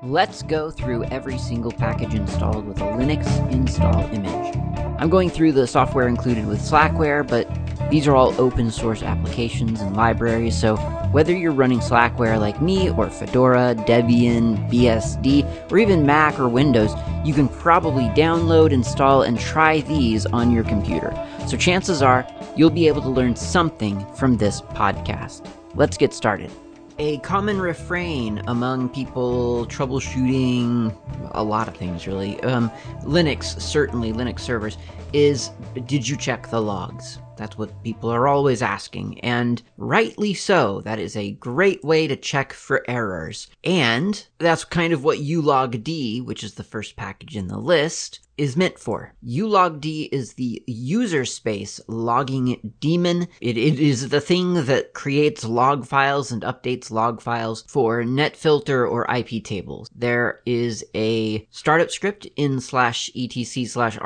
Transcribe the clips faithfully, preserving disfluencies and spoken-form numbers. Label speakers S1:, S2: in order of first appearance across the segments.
S1: Let's go through every single package installed with a Linux install image. I'm going through the software included with Slackware, but these are all open source applications and libraries, so whether you're running Slackware like me, or Fedora, Debian, B S D, or even Mac or Windows, you can probably download, install, and try these on your computer. So chances are, you'll be able to learn something from this podcast. Let's get started. A common refrain among people troubleshooting a lot of things, really, um, Linux, certainly Linux servers, is, did you check the logs? That's what people are always asking, and rightly so. That is a great way to check for errors. And that's kind of what ulogd, which is the first package in the list, is meant for. Ulogd is the user space logging daemon. It, it is the thing that creates log files and updates log files for NetFilter or I P tables. There is a startup script in slash etc slash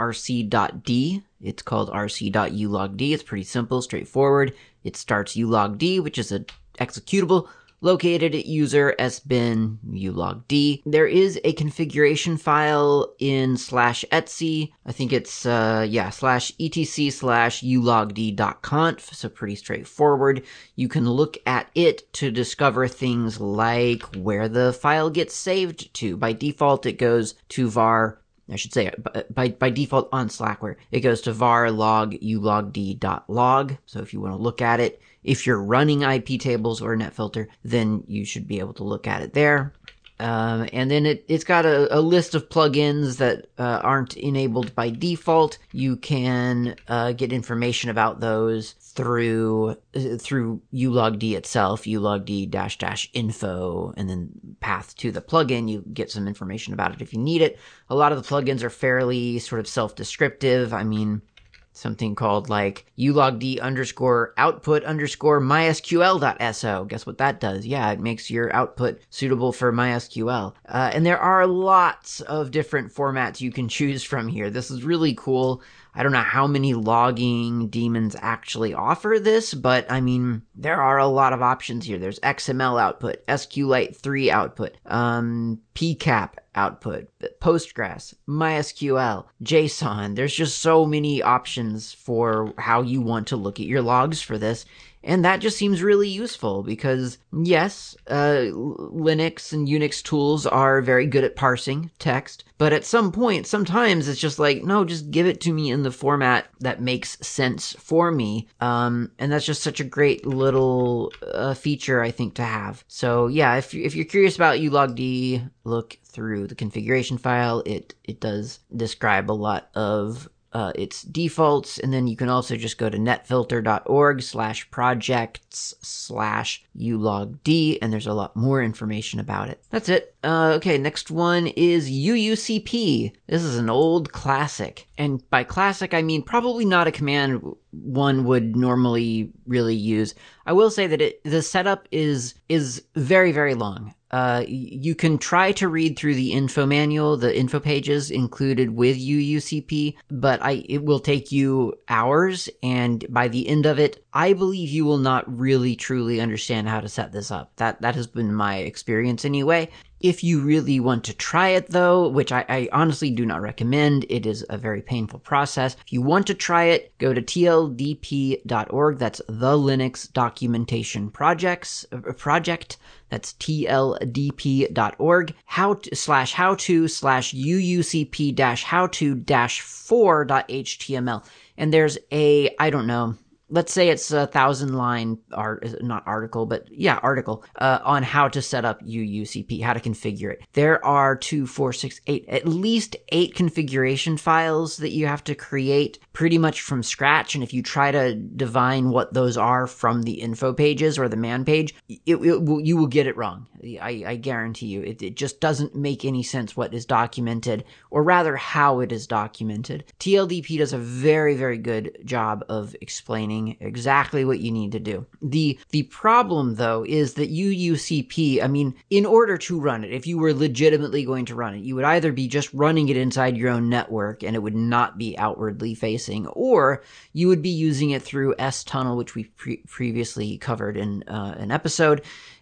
S1: rc.d. It's called rc.ulogd. It's pretty simple, straightforward. It starts ulogd, which is an executable located at user sbin ulogd. There is a configuration file in slash etc. I think it's, uh, yeah, slash etc slash ulogd.conf, so pretty straightforward. You can look at it to discover things like where the file gets saved to. By default, it goes to var I should say, by by default on Slackware, it goes to var log ulogd.log. So if you want to look at it, if you're running I P tables or NetFilter, then you should be able to look at it there. Um, and then it, it's got a, a list of plugins that uh, aren't enabled by default. You can uh, get information about those through uh, through ulogd itself, ulogd dash dash info, and then path to the plugin. You get some information about it if you need it. A lot of the plugins are fairly sort of self-descriptive. I mean, something called like ulogd underscore output underscore mysql.so. Guess what that does? Yeah, it makes your output suitable for MySQL. Uh, and there are lots of different formats you can choose from here. This is really cool. I don't know how many logging daemons actually offer this, but I mean, there are a lot of options here. There's X M L output, SQLite three output, um, P CAP output, Postgres, MySQL, JSON. There's just so many options for how you want to look at your logs for this. And that just seems really useful because, yes, uh, Linux and Unix tools are very good at parsing text, but at some point, sometimes it's just like, no, just give it to me in the format that makes sense for me. Um, and that's just such a great little uh, feature, I think, to have. So yeah, if, if you're curious about ulogd, look through the configuration file. It, it does describe a lot of Uh, its defaults, and then you can also just go to netfilter.org slash projects slash ulogd, and there's a lot more information about it. That's it. Uh, okay, next one is U U C P. This is an old classic, and by classic I mean probably not a command one would normally really use. I will say that it, the setup is is very, very long. Uh, you can try to read through the info manual, the info pages included with U U C P, but I, it will take you hours, and by the end of it, I believe you will not really truly understand how to set this up. That, that has been my experience anyway. If you really want to try it though, which I, I honestly do not recommend, it is a very painful process. If you want to try it, go to T L D P dot org. That's the Linux Documentation Projects uh, Project. That's T L D P dot org. How to, slash how to slash UUCP dash how to dash four dot H T M L. And there's a, I don't know, let's say it's a thousand line art, not article, but yeah, article, uh, on how to set up U U C P, how to configure it. There are two, four, six, eight, at least eight configuration files that you have to create pretty much from scratch. And if you try to divine what those are from the info pages or the man page, it, it will, you will get it wrong. I, I guarantee you. It, it just doesn't make any sense what is documented, or rather how it is documented. T L D P does a very, very good job of explaining exactly what you need to do. The the problem, though, is that U U C P, I mean, in order to run it, if you were legitimately going to run it, you would either be just running it inside your own network and it would not be outwardly facing, or you would be using it through S-Tunnel, which we pre- previously covered in uh, an episode,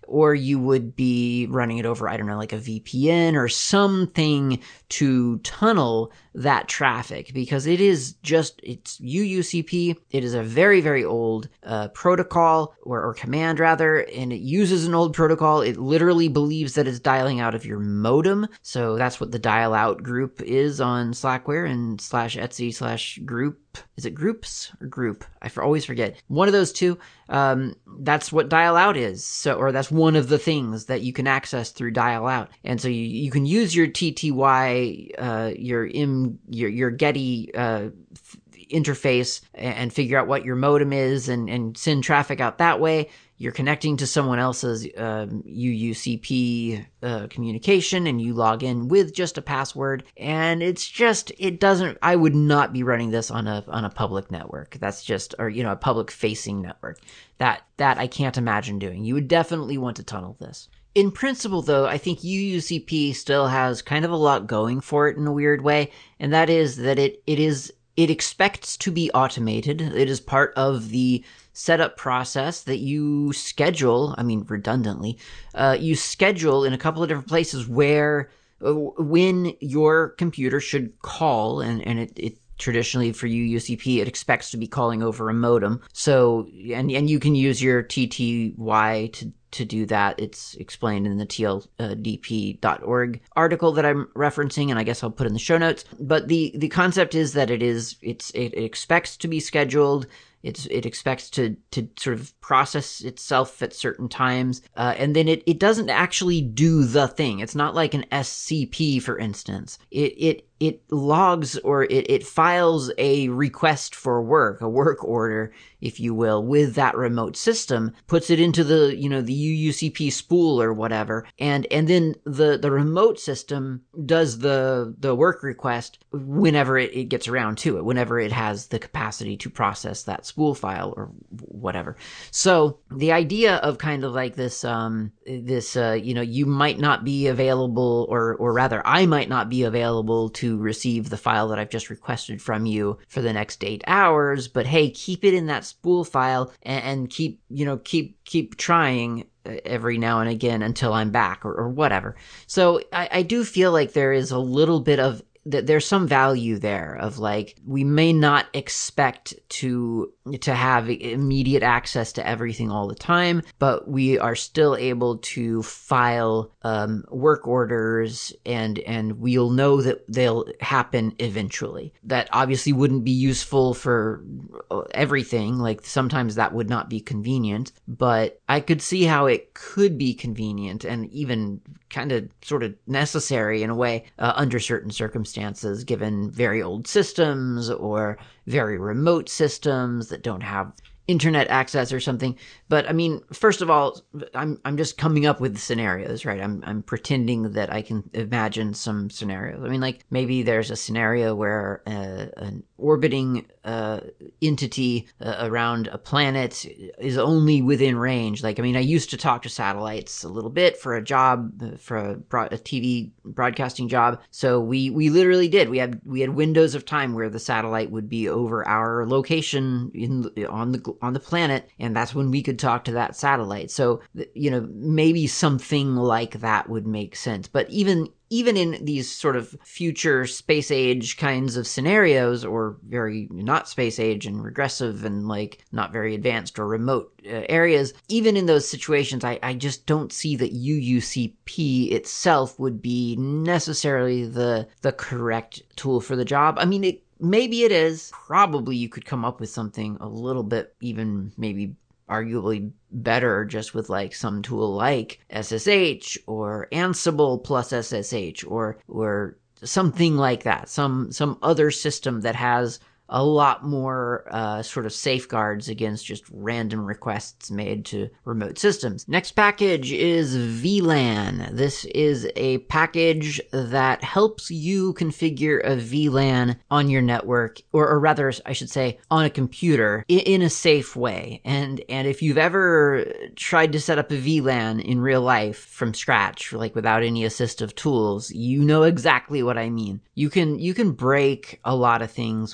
S1: or you would be running it over, I don't know, like a V P N or something to tunnel that traffic, because it is just, it's U U C P. It is a very, very old uh, protocol or, or command rather, and it uses an old protocol. It literally believes that it's dialing out of your modem. So that's what the dial out group is on Slackware and slash Etsy slash group. Is it groups or group? I for, always forget. One of those two. Um, that's what dial out is. So, or that's one of the things that you can access through dial out. And so you, you can use your T T Y, uh, your im, your, your Getty, uh, interface and figure out what your modem is and, and send traffic out that way. You're connecting to someone else's um, U U C P uh, communication, and you log in with just a password. And it's just, it doesn't, I would not be running this on a on a public network. That's just, or, you know, a public facing network. That, that I can't imagine doing. You would definitely want to tunnel this. In principle, though, I think U U C P still has kind of a lot going for it in a weird way. And that is that it it is, it expects to be automated. It is part of the setup process that you schedule, I mean, redundantly, uh, you schedule in a couple of different places where, uh, when your computer should call, and, and it, it traditionally for U U C P, it expects to be calling over a modem. So, and, and you can use your T T Y to to do that. It's explained in the T L D P dot org article that I'm referencing, and I guess I'll put in the show notes. But the, the concept is that it is, it's, it, it expects to be scheduled. It's, it expects to, to sort of process itself at certain times. Uh, and then it, it doesn't actually do the thing. It's not like an S C P, for instance. It, it, it logs or it, it files a request for work, a work order, if you will, with that remote system, puts it into the, you know, the U U C P spool or whatever. And, and then the, the remote system does the, the work request whenever it, it gets around to it, whenever it has the capacity to process that spool file or whatever. So the idea of kind of like this, um, this, uh, you know, you might not be available, or, or rather I might not be available to receive the file that I've just requested from you for the next eight hours, but hey, keep it in that spool file and, and keep, you know, keep, keep trying every now and again until I'm back or, or whatever. So I, I do feel like there is a little bit of, that there's some value there of like, we may not expect to to have immediate access to everything all the time, but we are still able to file um, work orders, and and we'll know that they'll happen eventually. That obviously wouldn't be useful for everything. Like sometimes that would not be convenient, but I could see how it could be convenient and even kind of sort of necessary in a way uh, under certain circumstances, given very old systems or very remote systems that don't have internet access or something. But I mean, first of all, I'm I'm just coming up with scenarios, right? I'm I'm pretending that I can imagine some scenarios. I mean, like maybe there's a scenario where uh, an orbiting uh, entity uh, around a planet is only within range. Like, I mean, I used to talk to satellites a little bit for a job, for a, broad, a T V broadcasting job. So we we literally did. We had we had windows of time where the satellite would be over our location in on the on the planet, and that's when we could talk to that satellite. So, you know, maybe something like that would make sense. But even even in these sort of future space age kinds of scenarios, or very not space age and regressive and like not very advanced or remote uh, areas, even in those situations, I, I just don't see that U U C P itself would be necessarily the the correct tool for the job. I mean, it maybe it is. Probably you could come up with something a little bit even maybe arguably better just with like some tool like S S H or Ansible plus S S H or or something like that. Some some other system that has a lot more uh, sort of safeguards against just random requests made to remote systems. Next package is V LAN. This is a package that helps you configure a V LAN on your network, or, or rather, I should say, on a computer in, in a safe way. And and if you've ever tried to set up a V LAN in real life from scratch, like without any assistive tools, you know exactly what I mean. You can you can break a lot of things with a bad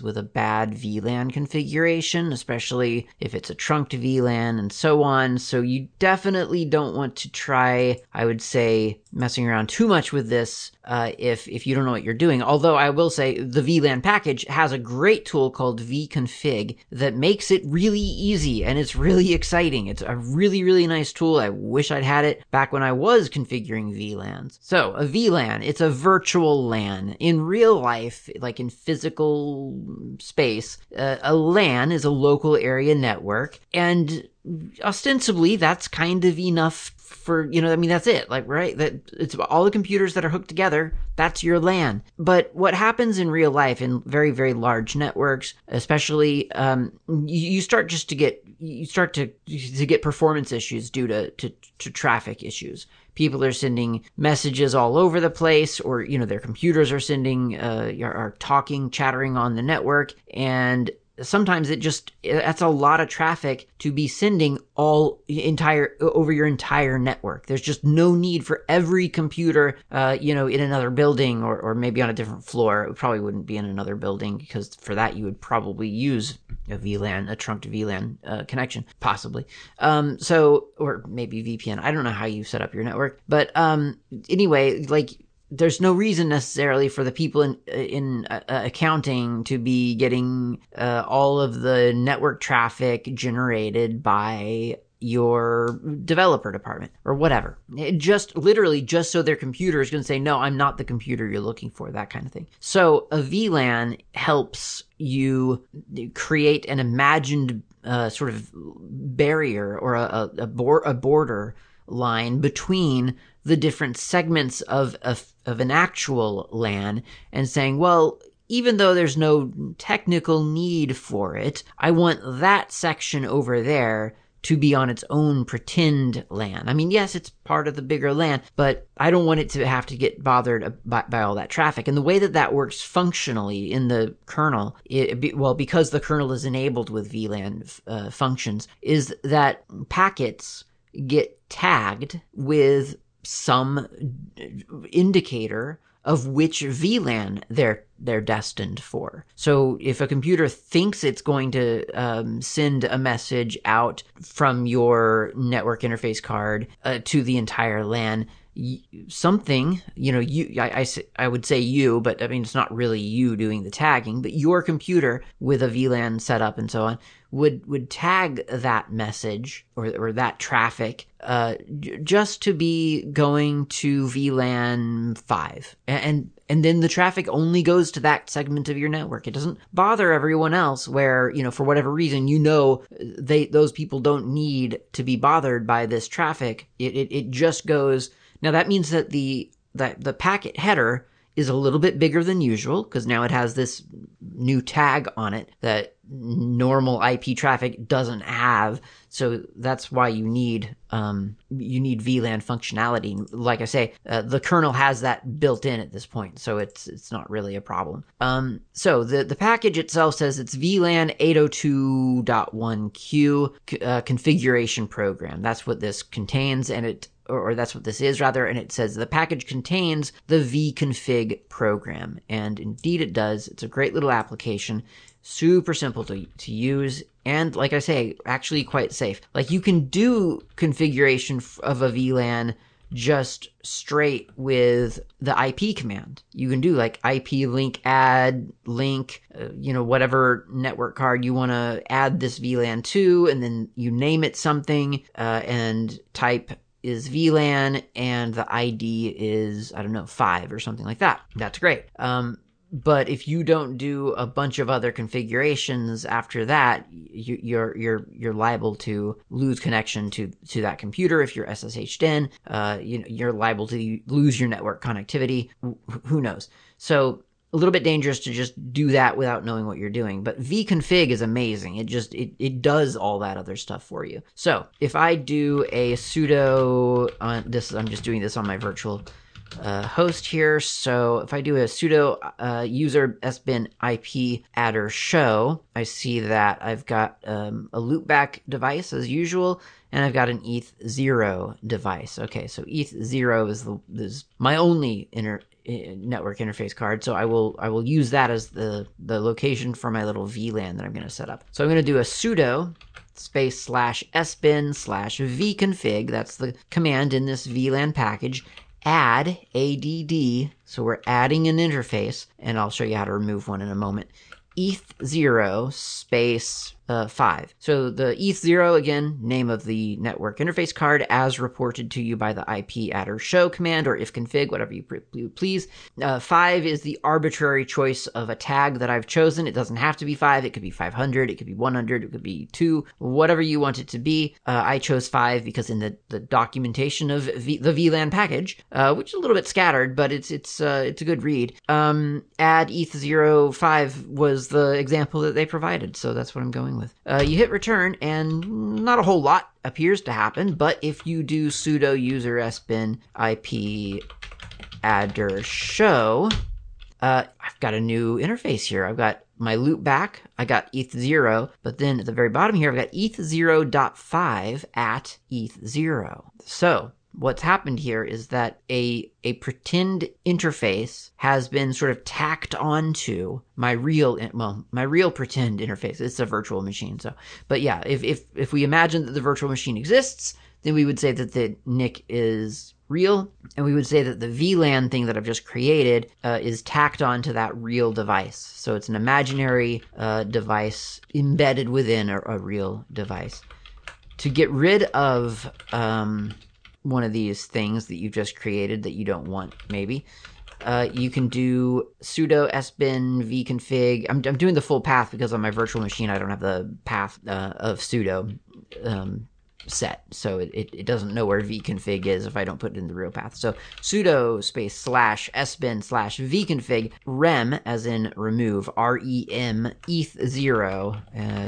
S1: bad V LAN configuration, especially if it's a trunked V LAN and so on. So you definitely don't want to try, I would say, messing around too much with this uh, if if you don't know what you're doing. Although I will say the V LAN package has a great tool called vconfig that makes it really easy, and it's really exciting. It's a really, really nice tool. I wish I'd had it back when I was configuring V LANs. So a V LAN, it's a virtual LAN. In real life, like in physical space, uh, a LAN is a local area network, and ostensibly that's kind of enough for, you know, I mean, that's it. Like, right? That it's all the computers that are hooked together. That's your LAN. But what happens in real life in very, very large networks, especially, um, you, you start just to get, you start to, to get performance issues due to, to, to traffic issues. People are sending messages all over the place, or, you know, their computers are sending, uh, are talking, chattering on the network, and sometimes it just, that's a lot of traffic to be sending all entire, over your entire network. There's just no need for every computer, uh, you know, in another building, or, or maybe on a different floor. It probably wouldn't be in another building, because for that you would probably use a V LAN, a trunked V LAN uh, connection, possibly. Um, so, or maybe V P N. I don't know how you set up your network, but um, anyway, like, there's no reason necessarily for the people in in uh, accounting to be getting uh, all of the network traffic generated by your developer department or whatever. It just literally just so their computer is going to say, no, I'm not the computer you're looking for, that kind of thing. So a V LAN helps you create an imagined uh, sort of barrier or a, a, bor- a border line between the different segments of, of of an actual LAN, and saying, well, even though there's no technical need for it, I want that section over there to be on its own pretend LAN. I mean, yes, it's part of the bigger LAN, but I don't want it to have to get bothered by, by all that traffic. And the way that that works functionally in the kernel, it, well, because the kernel is enabled with V LAN uh, functions, is that packets get tagged with some indicator of which V LAN they're they're destined for. So if a computer thinks it's going to um, send a message out from your network interface card uh, to the entire LAN, something, you know, you, I, I, I would say you, but I mean, it's not really you doing the tagging, but your computer with a V LAN setup and so on would, would tag that message or, or that traffic, uh, j- just to be going to V LAN five. And, and then the traffic only goes to that segment of your network. It doesn't bother everyone else where, you know, for whatever reason, you know, they, those people don't need to be bothered by this traffic. It, it, it just goes. Now that means that the that the packet header is a little bit bigger than usual, because now it has this new tag on it that normal I P traffic doesn't have. So that's why you need um, you need V LAN functionality. Like I say, uh, the kernel has that built in at this point, so it's it's not really a problem. Um, so the the package itself says it's V LAN eight oh two dot one Q uh, configuration program. That's what this contains, and it. Or that's what this is, rather, and it says the package contains the vconfig program, and indeed it does. It's a great little application, super simple to to use, and like I say, actually quite safe. Like, you can do configuration of a V LAN just straight with the I P command. You can do like I P link add link, uh, you know, whatever network card you want to add this V LAN to, and then you name it something, uh, and type is V LAN, and the I D is, I don't know, five or something like that. That's great. Um, but if you don't do a bunch of other configurations after that, you, you're you're you're liable to lose connection to to that computer if you're S S H'd in. Uh, you know, you're liable to lose your network connectivity. Who knows? So a little bit dangerous to just do that without knowing what you're doing. But vconfig is amazing. It just, it, it does all that other stuff for you. So if I do a sudo on this, I'm just doing this on my virtual uh, host here. So if I do a sudo uh, user sbin ip adder show, I see that I've got um, a loopback device as usual, and I've got an E T H zero device. Okay, so E T H zero is the is my only inter, uh, network interface card, so I will I will use that as the the location for my little V LAN that I'm going to set up. So I'm going to do a sudo space slash sbin slash vconfig. That's the command in this V LAN package. Add add. So we're adding an interface, and I'll show you how to remove one in a moment. E T H zero space uh, five. So the E T H zero, again, name of the network interface card as reported to you by the ipadder show command or ifconfig, whatever you please. Uh, five is the arbitrary choice of a tag that I've chosen. It doesn't have to be five. It could be five hundred. It could be one hundred. It could be two, whatever you want it to be. Uh, I chose five because in the, the documentation of v, the V LAN package, uh, which is a little bit scattered, but it's it's uh, it's a good read. Um, add E T H zero five was the example that they provided, so that's what I'm going with. Uh, you hit return, and not a whole lot appears to happen, but if you do sudo user sbin ip adder show, uh, I've got a new interface here. I've got my loopback, I got E T H zero, but then at the very bottom here, I've got E T H zero dot five at E T H zero. So what's happened here is that a a pretend interface has been sort of tacked onto my real, well, my real pretend interface. It's a virtual machine. So, but yeah, if if if we imagine that the virtual machine exists, then we would say that the N I C is real, and we would say that the V LAN thing that I've just created uh, is tacked onto that real device. So it's an imaginary uh, device embedded within a, a real device. To get rid of um, one of these things that you just created that you don't want, maybe, uh, you can do sudo sbin vconfig. I'm, I'm doing the full path because on my virtual machine I don't have the path uh, of sudo um, set, so it, it, it doesn't know where vconfig is if I don't put it in the real path. So sudo space slash sbin slash vconfig rem, as in remove, R E M, E T H zero, uh,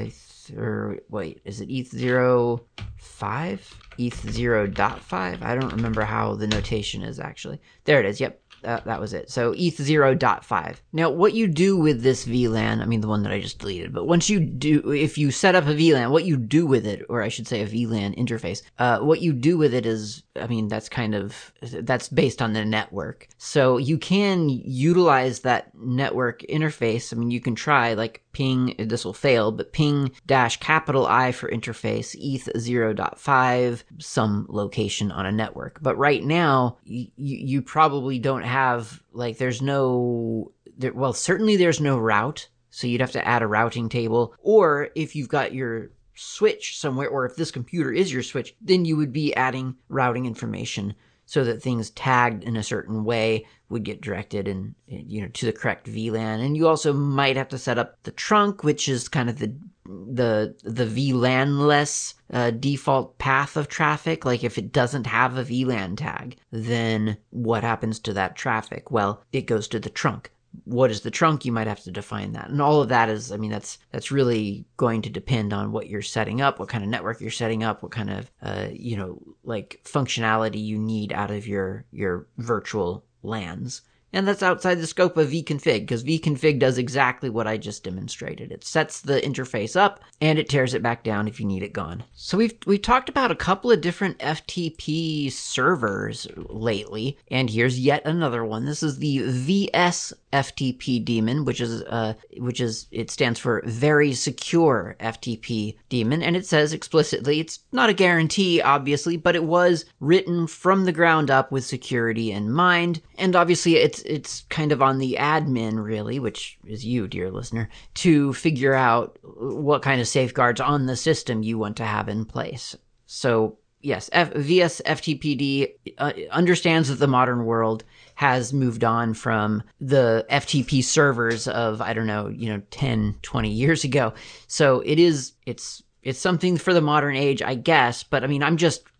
S1: or wait, is it E T H zero five? E T H zero dot five? I don't remember how the notation is actually. There it is, yep. Uh, that was it. So E T H zero dot five. Now, what you do with this V LAN, I mean the one that I just deleted, but once you do, if you set up a V LAN, what you do with it, or I should say a V LAN interface, uh, what you do with it is, I mean, that's kind of, that's based on the network. So you can utilize that network interface. I mean, you can try like ping, this will fail, but ping dash capital I for interface, E T H zero dot five, some location on a network. But right now, you, you probably don't have, like, there's no, there, well, certainly there's no route, so you'd have to add a routing table. Or if you've got your switch somewhere, or if this computer is your switch, then you would be adding routing information so that things tagged in a certain way would get directed and, you know, to the correct V LAN. And you also might have to set up the trunk, which is kind of the the the V LAN-less uh, default path of traffic. Like if it doesn't have a V LAN tag, then what happens to that traffic? Well, it goes to the trunk. What is the trunk? You might have to define that. And all of that is, I mean, that's that's really going to depend on what you're setting up, what kind of network you're setting up, what kind of, uh, you know, like functionality you need out of your, your virtual LANs. And that's outside the scope of vconfig, because vconfig does exactly what I just demonstrated. It sets the interface up, and it tears it back down if you need it gone. So we've we've talked about a couple of different F T P servers lately, and here's yet another one. This is the V S F T P daemon, which is uh which is it stands for Very Secure F T P daemon, and it says explicitly, it's not a guarantee, obviously, but it was written from the ground up with security in mind, and obviously it's it's kind of on the admin, really, which is you, dear listener, to figure out what kind of safeguards on the system you want to have in place. So yes, F- V S F T P D uh, understands that the modern world has moved on from the F T P servers of, I don't know, you know, ten, twenty years ago. So it is, it's, it's something for the modern age, I guess. But I mean, I'm just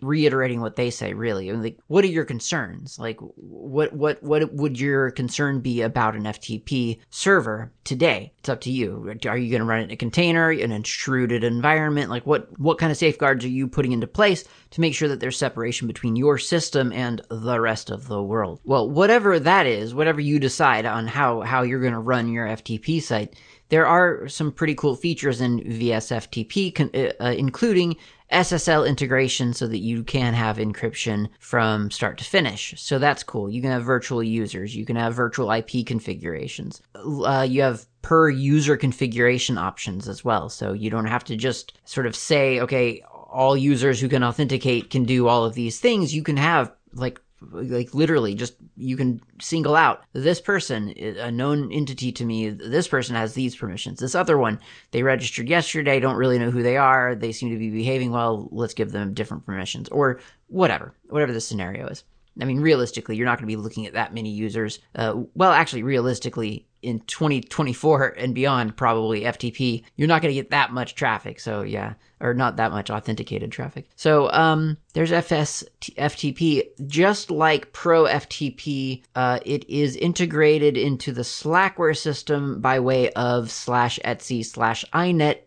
S1: reiterating what they say, really. I mean, like, what are your concerns? Like, what what what would your concern be about an F T P server today? It's up to you. Are you going to run it in a container, an intruded environment? Like, what what kind of safeguards are you putting into place to make sure that there's separation between your system and the rest of the world? Well, whatever that is, whatever you decide on how how you're going to run your F T P site, there are some pretty cool features in V S F T P, uh, including S S L integration so that you can have encryption from start to finish. So that's cool. You can have virtual users. You can have virtual I P configurations. Uh, you have per user configuration options as well. So you don't have to just sort of say, okay, all users who can authenticate can do all of these things. You can have like Like literally just, you can single out this person, a known entity to me, this person has these permissions. This other one, they registered yesterday, don't really know who they are, they seem to be behaving well, let's give them different permissions. Or whatever, whatever the scenario is. I mean, realistically, you're not going to be looking at that many users. Uh, well, actually, realistically, in twenty twenty-four and beyond, probably F T P, you're not going to get that much traffic. So yeah, or not that much authenticated traffic. So um, there's F S F T P. Just like Pro F T P, uh, it is integrated into the Slackware system by way of slash etsy slash inet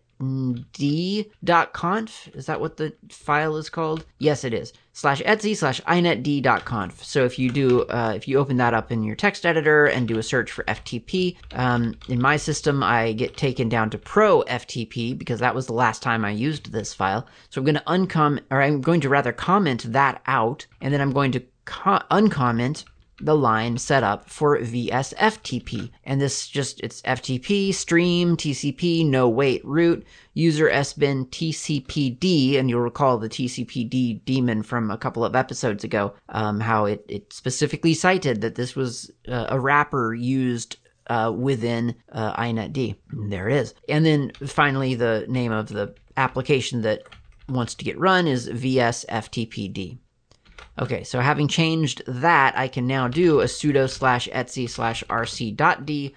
S1: d.conf. Is that what the file is called? Yes, it is. Slash etsy slash inetd.conf. So if you do, uh, if you open that up in your text editor and do a search for F T P, um, in my system, I get taken down to Pro F T P because that was the last time I used this file. So I'm going to uncom, or I'm going to rather comment that out, and then I'm going to co- uncomment the line set up for V S F T P. And this just, it's F T P, stream, T C P, no wait, root, user S bin, T C P D, and you'll recall the T C P D daemon from a couple of episodes ago, um, how it, it specifically cited that this was uh, a wrapper used uh, within uh, inetd. There it is. And then finally, the name of the application that wants to get run is V S F T P D. Okay, so having changed that, I can now do a sudo slash etsy slash rc.d,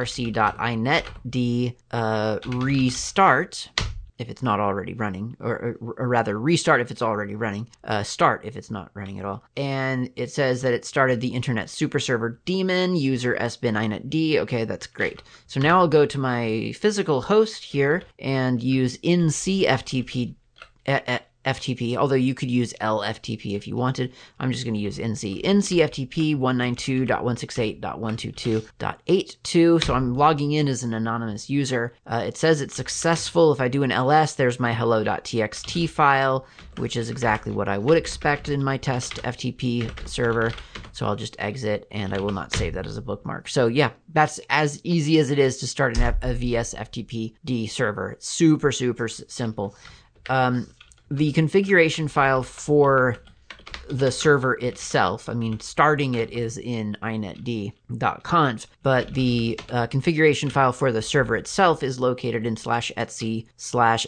S1: rc.inetd, uh, restart, if it's not already running, or, or, or rather restart if it's already running, uh, start if it's not running at all. And it says that it started the internet super server daemon, user sbin inetd. Okay, that's great. So now I'll go to my physical host here and use ncftp, uh, uh, F T P, although you could use L F T P if you wanted. I'm just going to use N C. N C F T P one ninety-two dot one sixty-eight dot one twenty-two dot eighty-two. So I'm logging in as an anonymous user. Uh, it says it's successful. If I do an L S, there's my hello.txt file, which is exactly what I would expect in my test F T P server. So I'll just exit, and I will not save that as a bookmark. So yeah, that's as easy as it is to start an F- a V S F T P D server. It's super, super s- simple. Um, The configuration file for the server itself, I mean, starting it is in inetd.conf, but the uh, configuration file for the server itself is located in slash etsy slash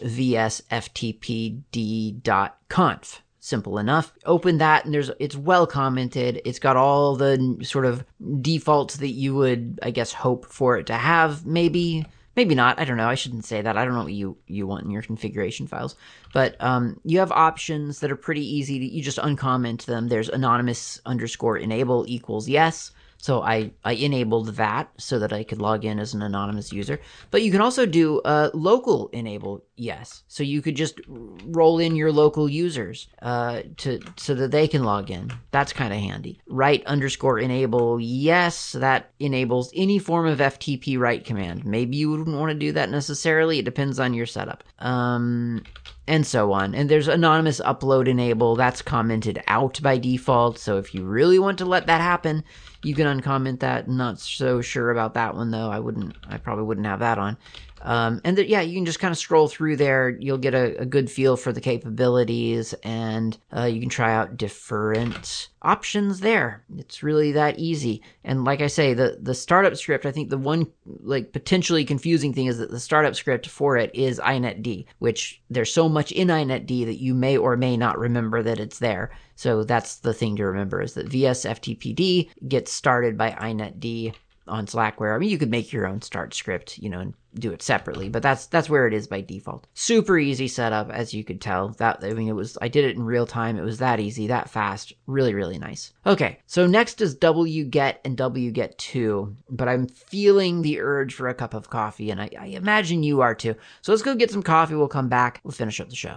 S1: vsftpd.conf. Simple enough. Open that, and there's it's well commented. It's got all the sort of defaults that you would, I guess, hope for it to have, maybe. Maybe not. I don't know. I shouldn't say that. I don't know what you, you want in your configuration files. But um, you have options that are pretty easy. To, you just uncomment them. There's anonymous underscore enable equals yes. So I, I enabled that so that I could log in as an anonymous user. But you can also do uh, local enable yes. So you could just roll in your local users uh, to so that they can log in. That's kind of handy. Write underscore enable yes. That enables any form of F T P write command. Maybe you wouldn't want to do that necessarily. It depends on your setup. Um... And so on. And there's anonymous upload enable. That's commented out by default. So if you really want to let that happen, you can uncomment that. Not so sure about that one, though. I wouldn't, I probably wouldn't have that on. Um, and th- yeah, you can just kind of scroll through there. You'll get a, a good feel for the capabilities, and uh, you can try out different options there. It's really that easy. And like I say, the, the startup script, I think the one like potentially confusing thing is that the startup script for it is inetd, which there's so much in inetd that you may or may not remember that it's there. So that's the thing to remember, is that V S F T P D gets started by inetd. on Slackware. I mean, you could make your own start script, you know, and do it separately, but that's that's where it is by default. Super easy setup, as you could tell. That I mean, it was I did it in real time. It was that easy, that fast. Really, really nice. Okay, so next is wget and wget two, but I'm feeling the urge for a cup of coffee, and I, I imagine you are too. So let's go get some coffee. We'll come back. We'll finish up the show.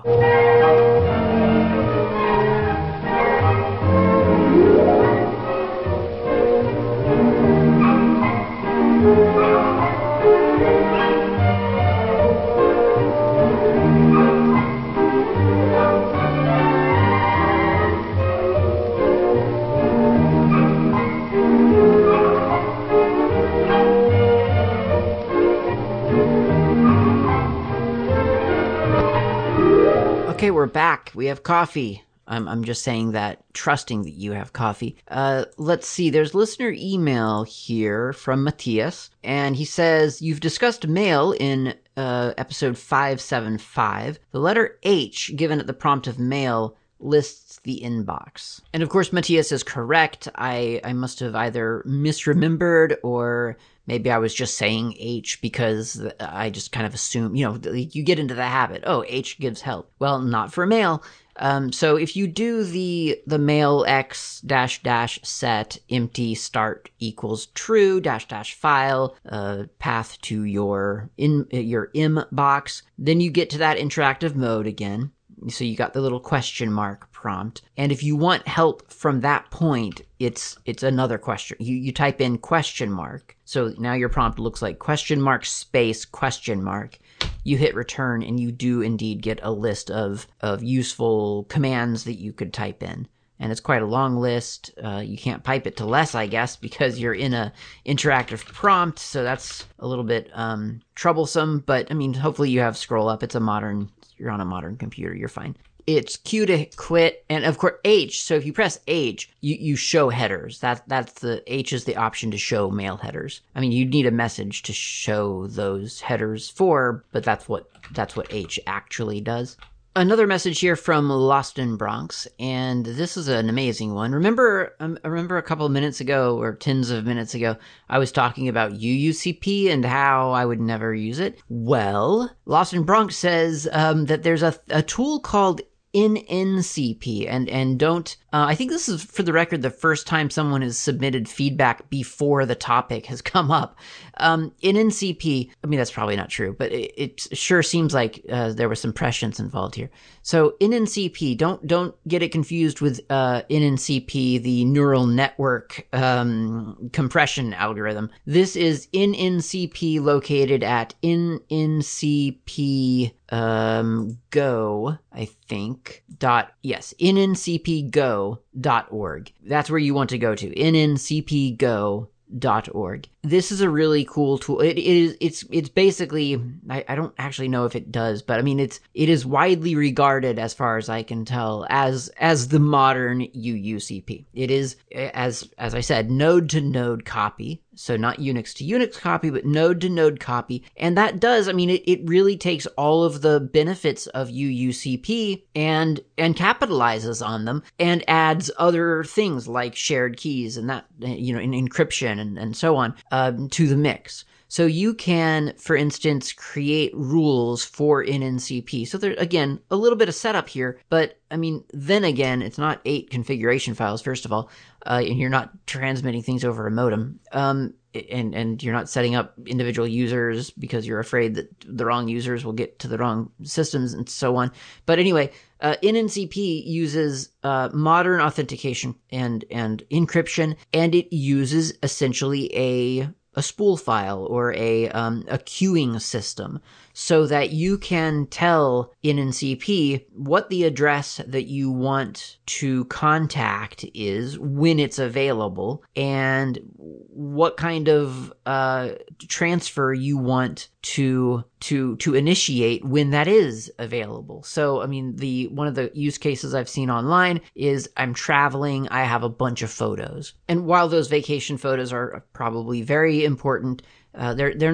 S1: Okay, we're back. We have coffee. I'm, I'm just saying that, trusting that you have coffee. Uh, let's see. There's listener email here from Matthias, and he says, you've discussed mail in uh, episode five seventy-five. The letter H given at the prompt of mail lists the inbox. And of course, Matthias is correct. I, I must have either misremembered or maybe I was just saying H because I just kind of assume, you know, you get into the habit. Oh, H gives help. Well, not for mail. Um, so if you do the the mail x dash dash set empty start equals true dash dash file uh, path to your in your inbox, then you get to that interactive mode again. So you got the little question mark prompt. And if you want help from that point, it's it's another question. You you type in question mark. So now your prompt looks like question mark space question mark. You hit return and you do indeed get a list of, of useful commands that you could type in. And it's quite a long list. Uh, you can't pipe it to less, I guess, because you're in a interactive prompt. So that's a little bit um, troublesome. But I mean, hopefully you have scroll up. It's a modern, you're on a modern computer. You're fine. It's Q to quit, and of course H. So if you press H, you, you show headers. That that's the H is the option to show mail headers. I mean, you need a message to show those headers for, but that's what that's what H actually does. Another message here from Lost in Bronx, and this is an amazing one. Remember, um, I remember a couple of minutes ago, or tens of minutes ago, I was talking about U U C P and how I would never use it. Well, Lost in Bronx says um, that there's a, a tool called N N C P, and and don't uh, I think this is, for the record, the first time someone has submitted feedback before the topic has come up. Um, N N C P, I mean, that's probably not true, but it, it sure seems like uh, there was some prescience involved here. So N N C P, don't don't get it confused with uh, N N C P, the neural network um, compression algorithm. This is N N C P located at N N C P um, Go, I think, dot, yes, N N C P go dot org. That's where you want to go to, N N C P go dot org. This is a really cool tool. It, it is, it's, it's basically, I, I don't actually know if it does, but I mean, it's, it is widely regarded, as far as I can tell, as, as the modern U U C P. It is, as, as I said, node to node copy. So not Unix to Unix copy, but node to node copy. And that does, I mean, it, it really takes all of the benefits of U U C P and, and capitalizes on them and adds other things like shared keys and that, you know, and encryption and, and so on, um, to the mix. So you can, for instance, create rules for N N C P. So there, again, a little bit of setup here, but I mean, then again, it's not eight configuration files, first of all, uh, and you're not transmitting things over a modem, um, and, and you're not setting up individual users because you're afraid that the wrong users will get to the wrong systems and so on. But anyway, uh, N N C P uses uh, modern authentication and, and encryption, and it uses essentially a a spool file or a um, a queuing system, so that you can tell N N C P what the address that you want to contact is when it's available, and what kind of uh, transfer you want to to to initiate when that is available. So, I mean, the one of the use cases I've seen online is I'm traveling, I have a bunch of photos, and while those vacation photos are probably very important, uh, they're they're not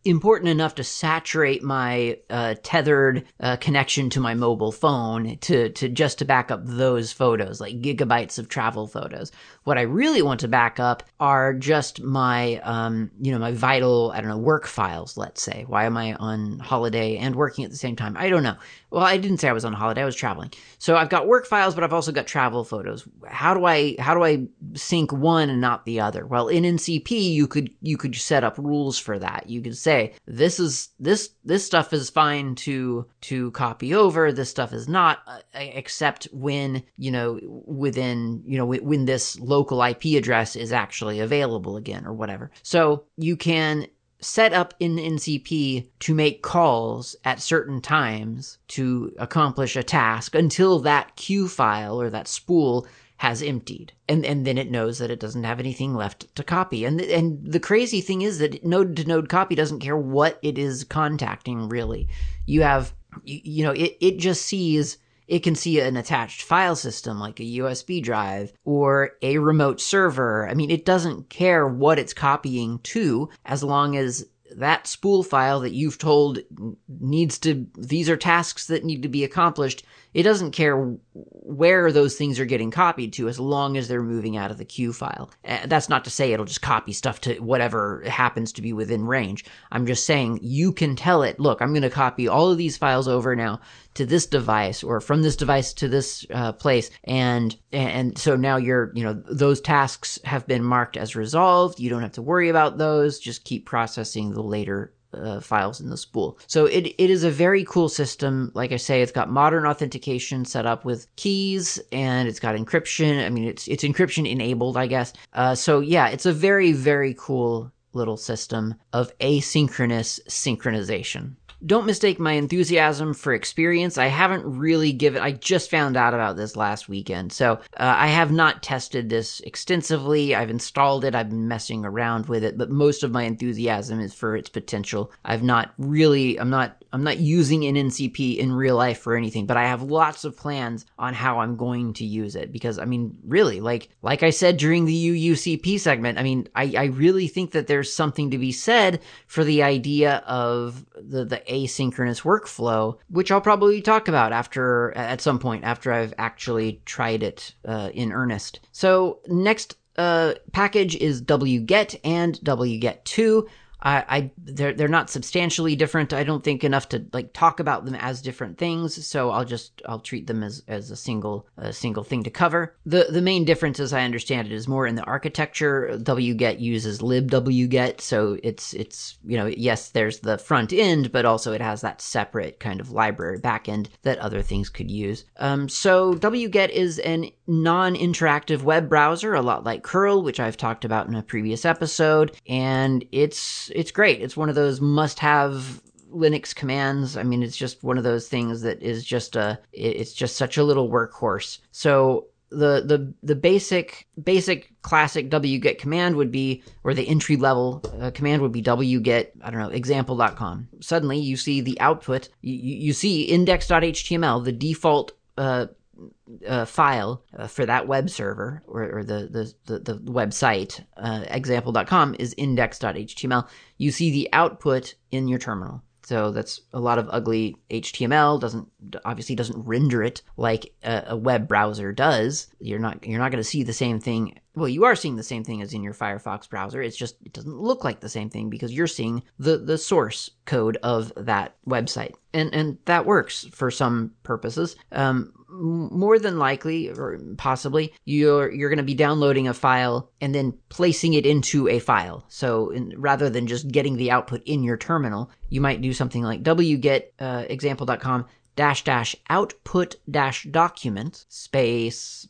S1: important enough to saturate my uh, tethered uh, connection to my mobile phone to to just to back up those photos, like gigabytes of travel photos. What I really want to back up are just my, um, you know, my vital, I don't know, work files, let's say. Why am I on holiday and working at the same time? I don't know. Well, I didn't say I was on holiday. I was traveling. So I've got work files, but I've also got travel photos. How do I, how do I sync one and not the other? Well, in N C P, you could, you could set up rules for that. You could say, this is, this, this stuff is fine to, to copy over. This stuff is not, uh, except when, you know, within, you know, when this local I P address is actually available again or whatever. So you can set up in N C P to make calls at certain times to accomplish a task until that queue file or that spool has emptied. And and then it knows that it doesn't have anything left to copy. And and the crazy thing is that node to node copy doesn't care what it is contacting, really. You have, you, you know, it, it just sees, it can see an attached file system like a U S B drive or a remote server. I mean, it doesn't care what it's copying to, as long as that spool file that you've told needs to, these are tasks that need to be accomplished. It doesn't care where those things are getting copied to, as long as they're moving out of the queue file. Uh, that's not to say it'll just copy stuff to whatever happens to be within range. I'm just saying you can tell it, look, I'm going to copy all of these files over now to this device, or from this device to this uh, place. And, and so now you're, you know, those tasks have been marked as resolved. You don't have to worry about those. Just keep processing the later Uh, files in the spool. So it it is a very cool system. Like I say, it's got modern authentication set up with keys, and it's got encryption. I mean, it's it's encryption enabled, I guess. Uh, so yeah, it's a very, very cool little system of asynchronous synchronization. Don't mistake my enthusiasm for experience. I haven't really given, I just found out about this last weekend. So uh, I have not tested this extensively. I've installed it. I've been messing around with it, but most of my enthusiasm is for its potential. I've not really, I'm not, I'm not using an N C P in real life for anything, but I have lots of plans on how I'm going to use it, because I mean, really, like, like I said during the U U C P segment, I mean, I, I really think that there's something to be said for the idea of the, the asynchronous workflow, which I'll probably talk about after, at some point after I've actually tried it uh, in earnest. So next uh, package is wget and wget two. I, I they're they're not substantially different. I don't think enough to like talk about them as different things. So I'll just I'll treat them as, as a single a single thing to cover. The the main difference, as I understand it, is more in the architecture. wget uses libwget, so it's it's you know yes, there's the front end, but also it has that separate kind of library backend that other things could use. Um, so wget is an non-interactive web browser, a lot like curl, which I've talked about in a previous episode, and it's It's great. It's one of those must-have Linux commands. I mean, it's just one of those things that is just a, it's just such a little workhorse. So the, the, the basic, basic classic wget command would be, or the entry level uh, command would be wget, I don't know, example dot com. Suddenly you see the output, you, you see index.html, the default, uh, Uh, file uh, for that web server or, or the, the, the, the website, uh, example dot com is index.html. You see the output in your terminal. So that's a lot of ugly H T M L, doesn't, obviously doesn't render it like a, a web browser does. You're not, you're not going to see the same thing. Well, you are seeing the same thing as in your Firefox browser. It's just, it doesn't look like the same thing because you're seeing the, the source code of that website. And, and that works for some purposes. Um, more than likely, or possibly, you're you're going to be downloading a file and then placing it into a file. So in, rather than just getting the output in your terminal, you might do something like wget uh, example dot com dash dash output dash document space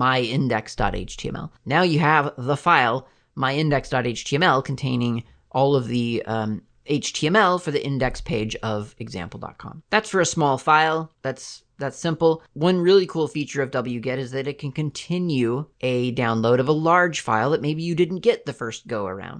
S1: myindex.html. Now you have the file myindex.html containing all of the um, H T M L for the index page of example dot com. That's for a small file. That's That's simple. One really cool feature of wget is that it can continue a download of a large file that maybe you didn't get the first go around.